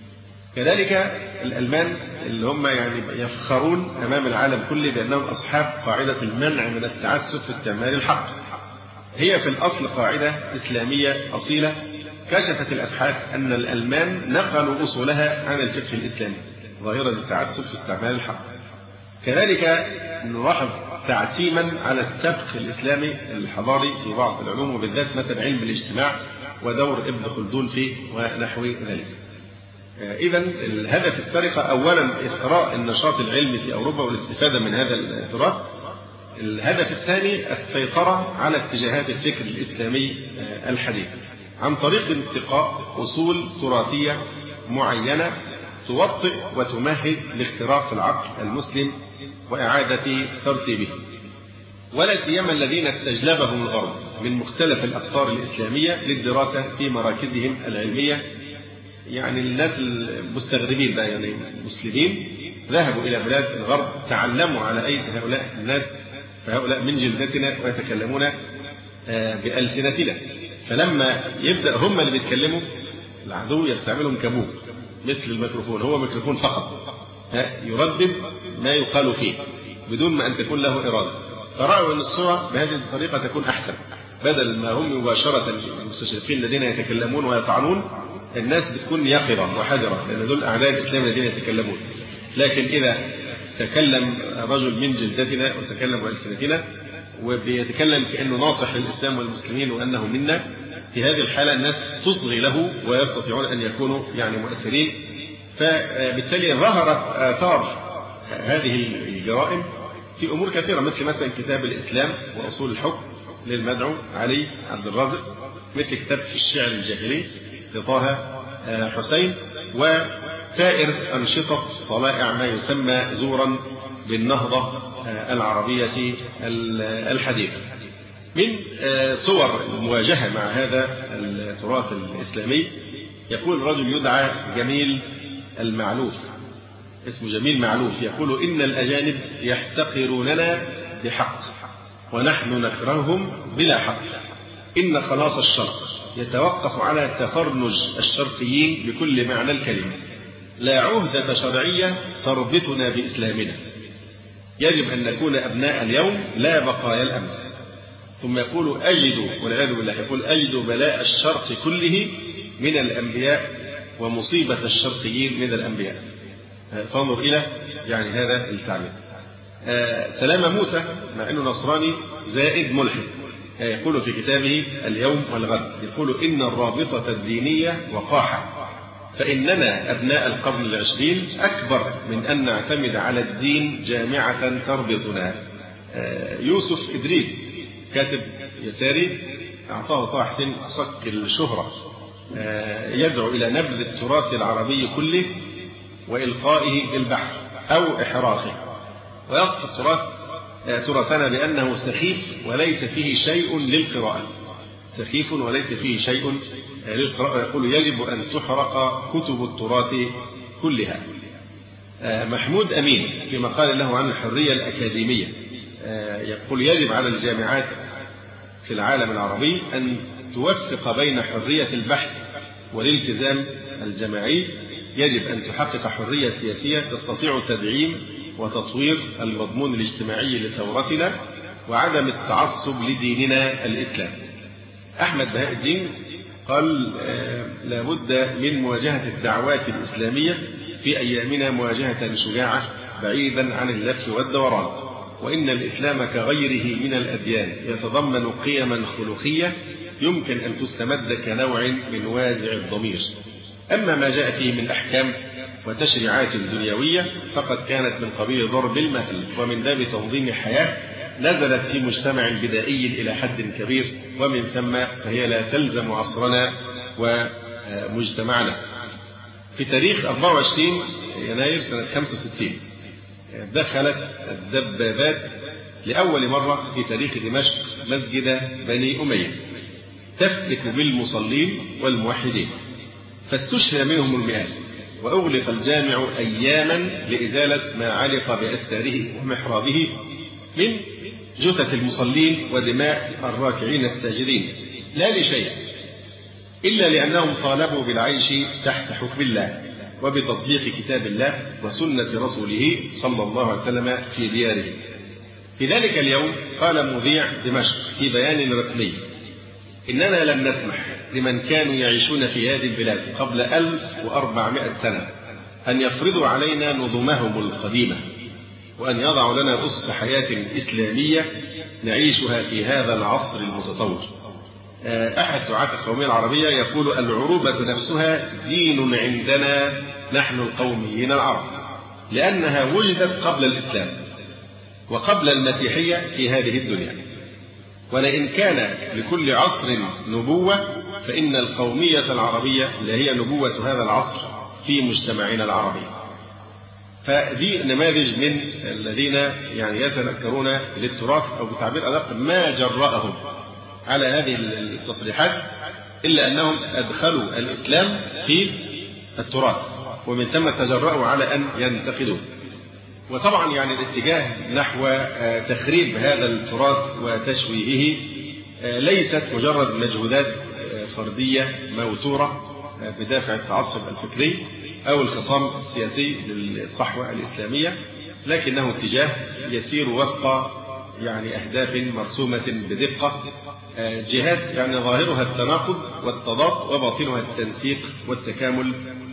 كذلك الألمان اللي هم يفخرون أمام العالم كله بأنهم أصحاب قاعدة المنع من التعسف في استعمال الحق، هي في الأصل قاعدة إسلامية أصيلة كشفت الأبحاث أن الألمان نقلوا أصولها عن الفقه الإسلامي، ظاهرة التعسف في استعمال الحق. كذلك نلاحظ تعتيما على السبق الإسلامي الحضاري في بعض العلوم، وبالذات مثلا علم الاجتماع ودور ابن خلدون فيه ونحو ذلك. إذن الهدف السرقة أولا إثراء النشاط العلمي في أوروبا والاستفادة من هذا التراث. الهدف الثاني السيطرة على اتجاهات الفكر الإسلامي الحديث عن طريق انتقاء أصول تراثية معينة توطئ وتمهد لاختراق العقل المسلم وإعادة ترتيبه، ولا سيما الذين استجلبهم الغرب من مختلف الأقطار الإسلامية للدراسة في مراكزهم العلمية. الناس المستغربين بقى المسلمين ذهبوا إلى بلاد الغرب تعلموا على أيدي هؤلاء الناس، فهؤلاء من جلدتنا ويتكلمون بألسنتنا، فلما يبدأ هم اللي بيتكلموا العدو يستعملهم كبوب مثل الميكروفون، هو ميكروفون فقط يردد ما يقال فيه بدون ما أن تكون له إرادة. فرأوا أن الصورة بهذه الطريقة تكون أحسن، بدل ما هم مباشرة المستشرقين الذين يتكلمون ويطعنون، الناس بتكون يقظة وحذرة لأن دول أعداء الإسلام الذين يتكلمون. لكن إذا تكلم رجل من جلدتنا وتكلم بألسنتنا وبيتكلم كأنه ناصح للإسلام والمسلمين وأنه منا، في هذه الحالة الناس تصغي له ويستطيعون أن يكونوا يعني مؤثرين. فبالتالي ظهرت آثار هذه الجرائم في أمور كثيرة، مثل كتاب الإسلام وأصول الحكم للمدعو علي عبد الرازق، مثل كتاب في الشعر الجاهلي لطه حسين، وسائر أنشطة طلائع ما يسمى زورا بالنهضة العربية الحديثة. من صور المواجهة مع هذا التراث الإسلامي يقول رجل يدعى جميل المعلوف، اسمه جميل معلوف، يقول إن الأجانب يحتقروننا بحق ونحن نكرههم بلا حق، إن خلاص الشرق يتوقف على تفرنج الشرقيين بكل معنى الكلمة، لا عهدة شرعية تربطنا بإسلامنا، يجب أن نكون أبناء اليوم لا بقايا الأمس. ثم يقول أجد والعياذ بالله، يقول أجد بلاء الشرق كله من الأنبياء ومصيبة الشرقيين من الأنبياء. فانظر إلى يعني هذا التعبير. سلام موسى مع أنه نصراني زائد ملحد يقول في كتابه اليوم والغد، يقول إن الرابطة الدينية وقاحة، فإننا أبناء القرن العشرين أكبر من أن نعتمد على الدين جامعة تربطنا. يوسف إدريس كاتب يساري أعطاه طه حسين صك الشهرة، يدعو إلى نبذ التراث العربي كله وإلقائه في البحر أو إحراقه، ويصف تراثنا بأنه سخيف وليس فيه شيء للقراءة، سخيف وليس فيه شيء للقراءة. يقول يجب أن تحرق كتب التراث كلها. محمود أمين في مقال له عن الحرية الأكاديمية يقول يجب على الجامعات في العالم العربي أن توفق بين حرية البحث والالتزام الجماعي، يجب أن تحقق حرية سياسية تستطيع تدعيم وتطوير المضمون الاجتماعي لثورتنا وعدم التعصب لديننا الإسلام. أحمد بهاء الدين قال لابد من مواجهة الدعوات الإسلامية في أيامنا مواجهة شجاعة بعيدا عن اللف والدوران، وإن الإسلام كغيره من الأديان يتضمن قيما خلقية يمكن أن تستمد كنوع من وازع الضمير. أما ما جاء فيه من أحكام وتشريعات دنيوية فقد كانت من قبيل ضرب المثل ومن باب تنظيم حياة نزلت في مجتمع بدائي إلى حد كبير، ومن ثم فهي لا تلزم عصرنا ومجتمعنا. في تاريخ 24 يناير سنة 65 دخلت الدبابات لأول مرة في تاريخ دمشق مسجد بني أمية تفتك بالمصلين والموحدين، فاستشهد منهم المئات، وأغلق الجامع أياما لإزالة ما علق بأستاره ومحرابه من جثث المصلين ودماء الراكعين الساجدين، لا لشيء إلا لأنهم طالبوا بالعيش تحت حكم الله وبتطبيق كتاب الله وسنة رسوله صلى الله عليه وسلم في دياره. في ذلك اليوم قال مذيع دمشق في بيان رسمي: إننا لن نسمح لمن كانوا يعيشون في هذه البلاد قبل 1400 سنة أن يفرضوا علينا نظمهم القديمة، وأن يضعوا لنا أسس حياة إسلامية نعيشها في هذا العصر المتطور. أحد دعاة القومية العربية يقول: العروبة نفسها دين عندنا نحن القوميين العرب، لأنها وجدت قبل الإسلام وقبل المسيحية في هذه الدنيا، ولئن كان لكل عصر نبوة فإن القومية العربية هي نبوة هذا العصر في مجتمعنا العربي. فدي نماذج من الذين يعني يتنكرون للتراث، أو بتعبير أدق ما جرأهم على هذه التصريحات إلا أنهم أدخلوا الإسلام في التراث، ومن ثم تجرأوا على أن ينتقدوه. وطبعا يعني الاتجاه نحو تخريب هذا التراث وتشويهه ليست مجرد مجهودات فردية موتورة بدافع التعصب الفكري أو الخصام السياسي للصحوة الإسلامية، لكنه اتجاه يسير وفق يعني أهداف مرسومة بدقة، جهات يعني ظاهرها التناقض والتضاد وباطنها التنسيق والتكامل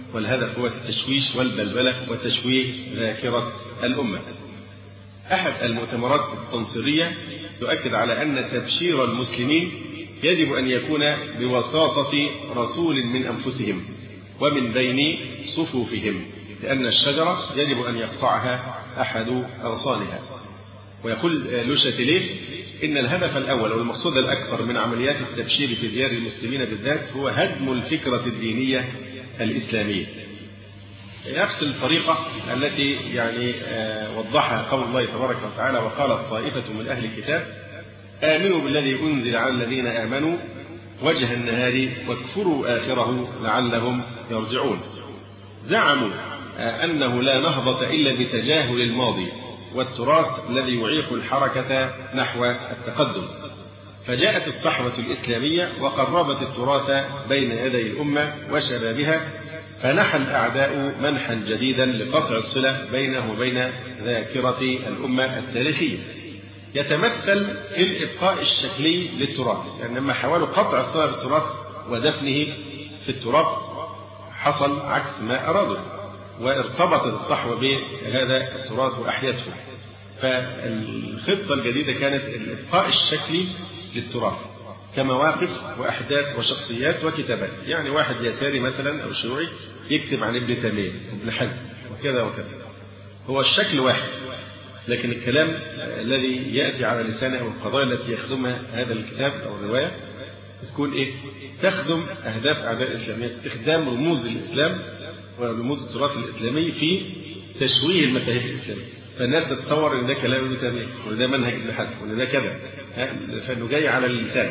والهدف هو التشويش والبلبلة وتشويه ذاكرة الأمة. أحد المؤتمرات التنصيرية تؤكد على أن تبشير المسلمين يجب أن يكون بواسطة رسول من أنفسهم ومن بين صفوفهم، لأن الشجرة يجب أن يقطعها أحد أغصانها. ويقول لوشاتيليه إن الهدف الأول والمقصود الأكبر من عمليات التبشير في ديار المسلمين بالذات هو هدم الفكرة الدينية الإسلامية. نفس الطريقة التي وضحها قول الله تبارك وتعالى: وقالت طائفة من أهل الكتاب آمنوا بالذي أنزل على الذين آمنوا وجه النهار واكفروا آخره لعلهم يرجعون. زعموا أنه لا نهضة إلا بتجاهل الماضي والتراث الذي يعيق الحركة نحو التقدم، فجاءت الصحوة الإسلامية وقربت التراث بين يدي الأمة وشبابها، فنحى الأعداء منحا جديدا لقطع الصلة بينه وبين ذاكرة الأمة التاريخية، يتمثل في الإبقاء الشكلي للتراث. يعني لما حاولوا قطع الصلة بالتراث ودفنه في التراب حصل عكس ما أرادوا، وارتبطت الصحوة بهذا التراث وأحيته. فالخطة الجديدة كانت الإبقاء الشكلي للتراث كمواقف وأحداث وشخصيات وكتابات. يعني واحد يساري مثلا أو شيوعي يكتب عن ابن تيمية وابن حزم وكذا وكذا، هو الشكل واحد، لكن الكلام الذي يأتي على لسانه أو القضايا التي يخدمها هذا الكتاب أو الرواية تكون تخدم أهداف أعداء الإسلامية، استخدام رموز الإسلام ورموز التراث الإسلامي في تشويه المفاهيم الإسلامية، فالناس تتصور إن ده كلام ابن تيمية وإن ده منهج ابن حزم وإن ده كذا، فإنه جاي على اللسان.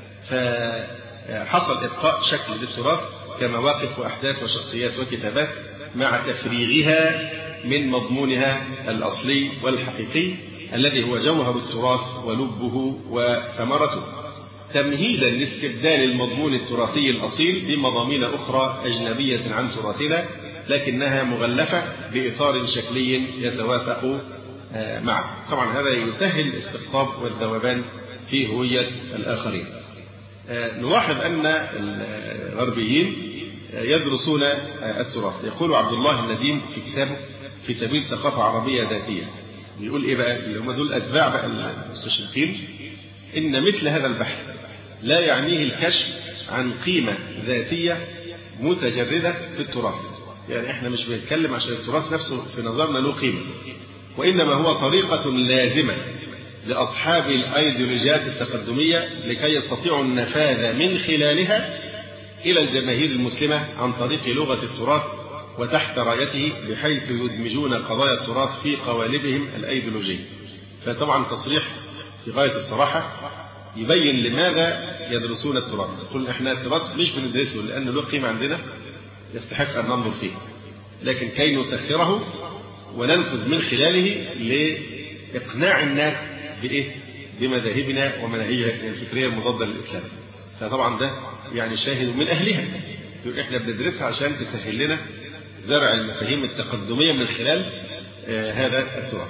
فحصل إبقاء شكل للتراث كمواقف وأحداث وشخصيات وكتابات مع تفريغها من مضمونها الأصلي والحقيقي الذي هو جوهر التراث ولبه وثمرته، تمهيدا لاستبدال المضمون التراثي الأصيل بمضامين أخرى أجنبية عن تراثنا لكنها مغلفة بإطار شكلي يتوافق معه. طبعا هذا يسهل الاستقطاب والذوبان في هوية الآخرين. نلاحظ أن الغربيين يدرسون التراث. يقول عبد الله النديم في كتابه في سبيل ثقافة عربية ذاتية، يقول إيه بقى اللي هم دول أتباع بقى المستشرقين: إن مثل هذا البحث لا يعنيه الكشف عن قيمة ذاتية متجردة في التراث. يعني إحنا مش بنتكلم عشان التراث نفسه في نظرنا له قيمة، وإنما هو طريقة لازمة لأصحاب الأيديولوجيات التقدمية لكي يستطيعوا النفاذ من خلالها إلى الجماهير المسلمة عن طريق لغة التراث وتحت رايته، بحيث يدمجون قضايا التراث في قوالبهم الأيديولوجية. فطبعا تصريح في غاية الصراحة يبين لماذا يدرسون التراث. يقول إحنا التراث مش بندرسه لأنه له قيمة عندنا يستحق أن ننظر فيه، لكن كي نسخره وننفذ من خلاله لإقناع الناس بمذاهبنا ومناهجنا الفكرية المضادة للإسلام. فطبعا ده شاهد من أهلها، يقول إحنا بندرسها عشان تسهل لنا زرع المفاهيم التقدمية من خلال هذا التراث.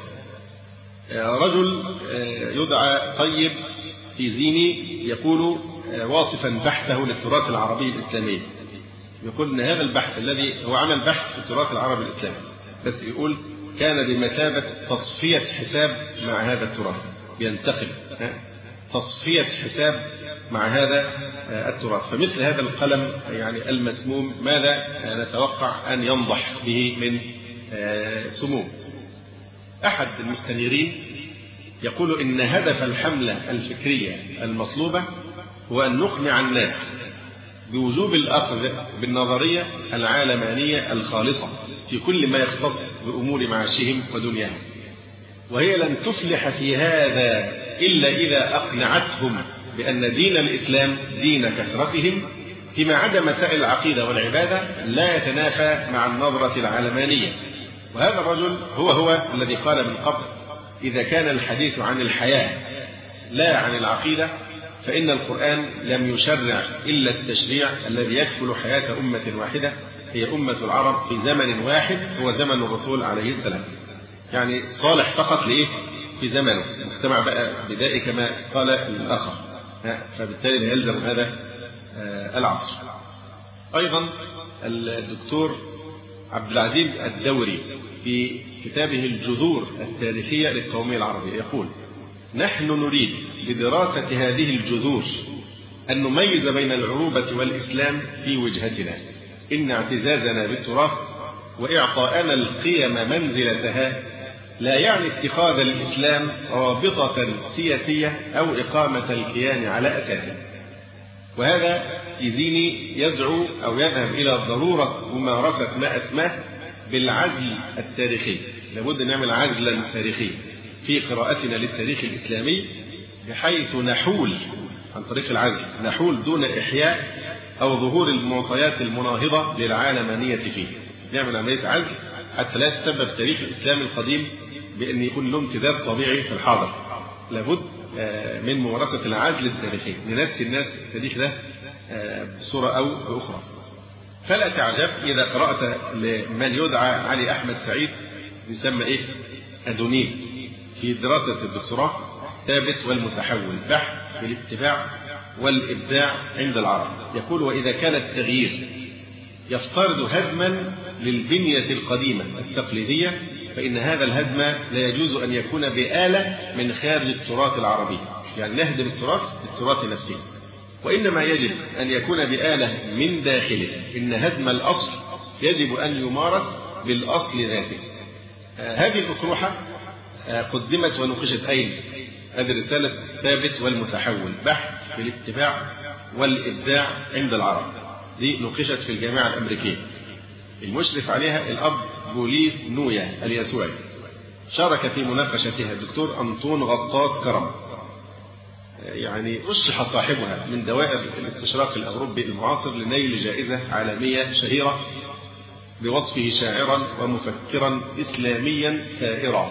رجل يدعى طيب تيزيني يقول واصفا بحثه للتراث العربي الإسلامي، يقول أن هذا البحث الذي هو عمل بحث في التراث العربي الإسلامي، بس يقول كان بمثابة تصفية حساب مع هذا التراث، ينتقل تصفية حساب مع هذا التراث. فمثل هذا القلم المسموم ماذا نتوقع أن ينضح به من سموم؟ أحد المستنيرين يقول إن هدف الحملة الفكرية المطلوبة هو أن نقنع الناس بوجوب الأخذ بالنظرية العالمانية الخالصة في كل ما يختص بأمور معاشهم ودنياهم، وهي لن تفلح في هذا إلا إذا أقنعتهم بأن دين الإسلام دين كثرتهم، فيما عدا مسائل العقيدة والعبادة لا يتنافى مع النظرة العلمانية. وهذا الرجل هو الذي قال من قبل: إذا كان الحديث عن الحياة لا عن العقيدة فإن القرآن لم يشرع إلا التشريع الذي يكفل حياة أمة واحدة هي أمة العرب في زمن واحد هو زمن الرسول عليه السلام. صالح فقط في زمنه، مجتمع بقى بدائي كما قال الآخر، فبالتالي يلزم هذا العصر. أيضا الدكتور عبد العزيز الدوري في كتابه الجذور التاريخية للقومية العربية يقول: نحن نريد بدراسة هذه الجذور أن نميز بين العروبة والإسلام في وجهتنا، إن اعتزازنا بالتراث وإعطاءنا القيم منزلتها لا يعني اتخاذ الإسلام رابطة سياسية أو إقامة الكيان على أساسه. وهذا يزيني يدعو أو يذهب إلى ضرورة ممارسة ما أسماه بالعزل التاريخي. لابد أن نعمل عزلا تاريخيا في قراءتنا للتاريخ الإسلامي، بحيث نحول عن طريق العزل، نحول دون إحياء أو ظهور المعطيات المناهضة للعالمانية فيه. نعمل عملية عزل حتى لا يتسبب تاريخ الإسلام القديم بأن يكون له امتداد طبيعي في الحاضر. لابد من ممارسة العزل التاريخي، ننسي الناس التاريخ ده بصورة أو بأخرى. فلا تعجب إذا قرأت لمن يدعى علي أحمد سعيد، يسمى أدونيس، في دراسة الدكتوراه: ثابت والمتحول، بحث في الاتباع والإبداع عند العرب. يقول: وإذا كان التغيير يفترض هدما للبنية القديمة التقليدية، فإن هذا الهدم لا يجوز أن يكون بآلة من خارج التراث العربي، يعني نهدم التراث نفسه، وإنما يجب أن يكون بآلة من داخله. إن هدم الأصل يجب أن يمارس بالأصل ذاته. هذه الأطروحة قدمت ونقشت أين؟ هذه رسالة ثابت والمتحول، بحث في الاتباع والإبداع عند العرب، دي نقشت في الجامعة الأمريكية. المشرف عليها الأب بوليس نويا اليسوعي. شارك في مناقشتها الدكتور أنطون غطاس كرم، يعني رشح صاحبها من دوائر الاستشراق الأوروبي المعاصر لنيل جائزة عالمية شهيرة بوصفه شاعرا ومفكرا إسلاميا ثائرا.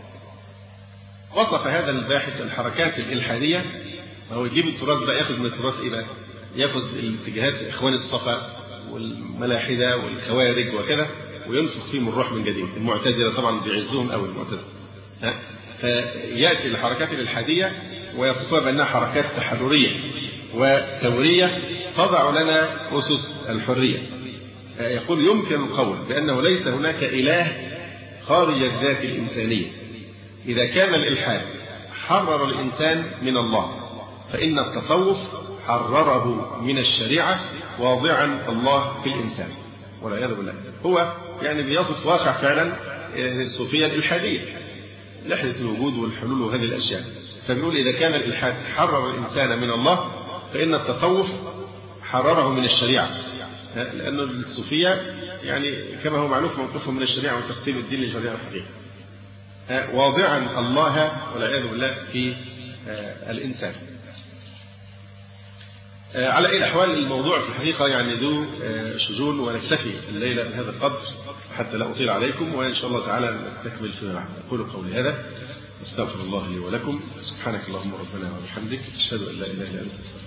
وصف هذا الباحث الحركات الإلحادية، وهو يجيب التراث بقى، ياخذ من التراث بقى؟ ياخذ الاتجاهات إخوان الصفا والملاحدة والخوارج وكذا، وينفخ فيهم الروح من جديد. المعتزلة طبعا بيعزهم أو المعتزلة، فيأتي الحركات الإلحادية ويصفها بأنها حركات تحررية وثورية تضع لنا أسس الحرية. يقول: يمكن القول بأنه ليس هناك إله خارج الذات الإنسانية. إذا كان الإلحاد حرر الإنسان من الله، فإن التصوف حرره من الشريعة، واضعا الله في الإنسان والعياذ بالله. هو يعني بيصف واقع فعلا الصوفية الإلحادية، لحظة الوجود والحلول وهذه الأشياء. فبيقول: إذا كان الإلحاد حرر الإنسان من الله، فإن التصوف حرره من الشريعة، لأن الصوفية يعني كما هو معروف موقفهم من الشريعة وتقسيم الدين لشريعة الحقيقة، واضعا الله والعياذ بالله في الإنسان. على أي الأحوال الموضوع في الحقيقة يعني ذو شجون، ونكتفي الليلة بهذا القدر حتى لا أطيل عليكم، وإن شاء الله تعالى نستكمل فيما بعد. أقول قولي هذا، أستغفر الله لي ولكم، سبحانك اللهم ربنا وبحمدك، أشهد أن لا إله إلا أنت.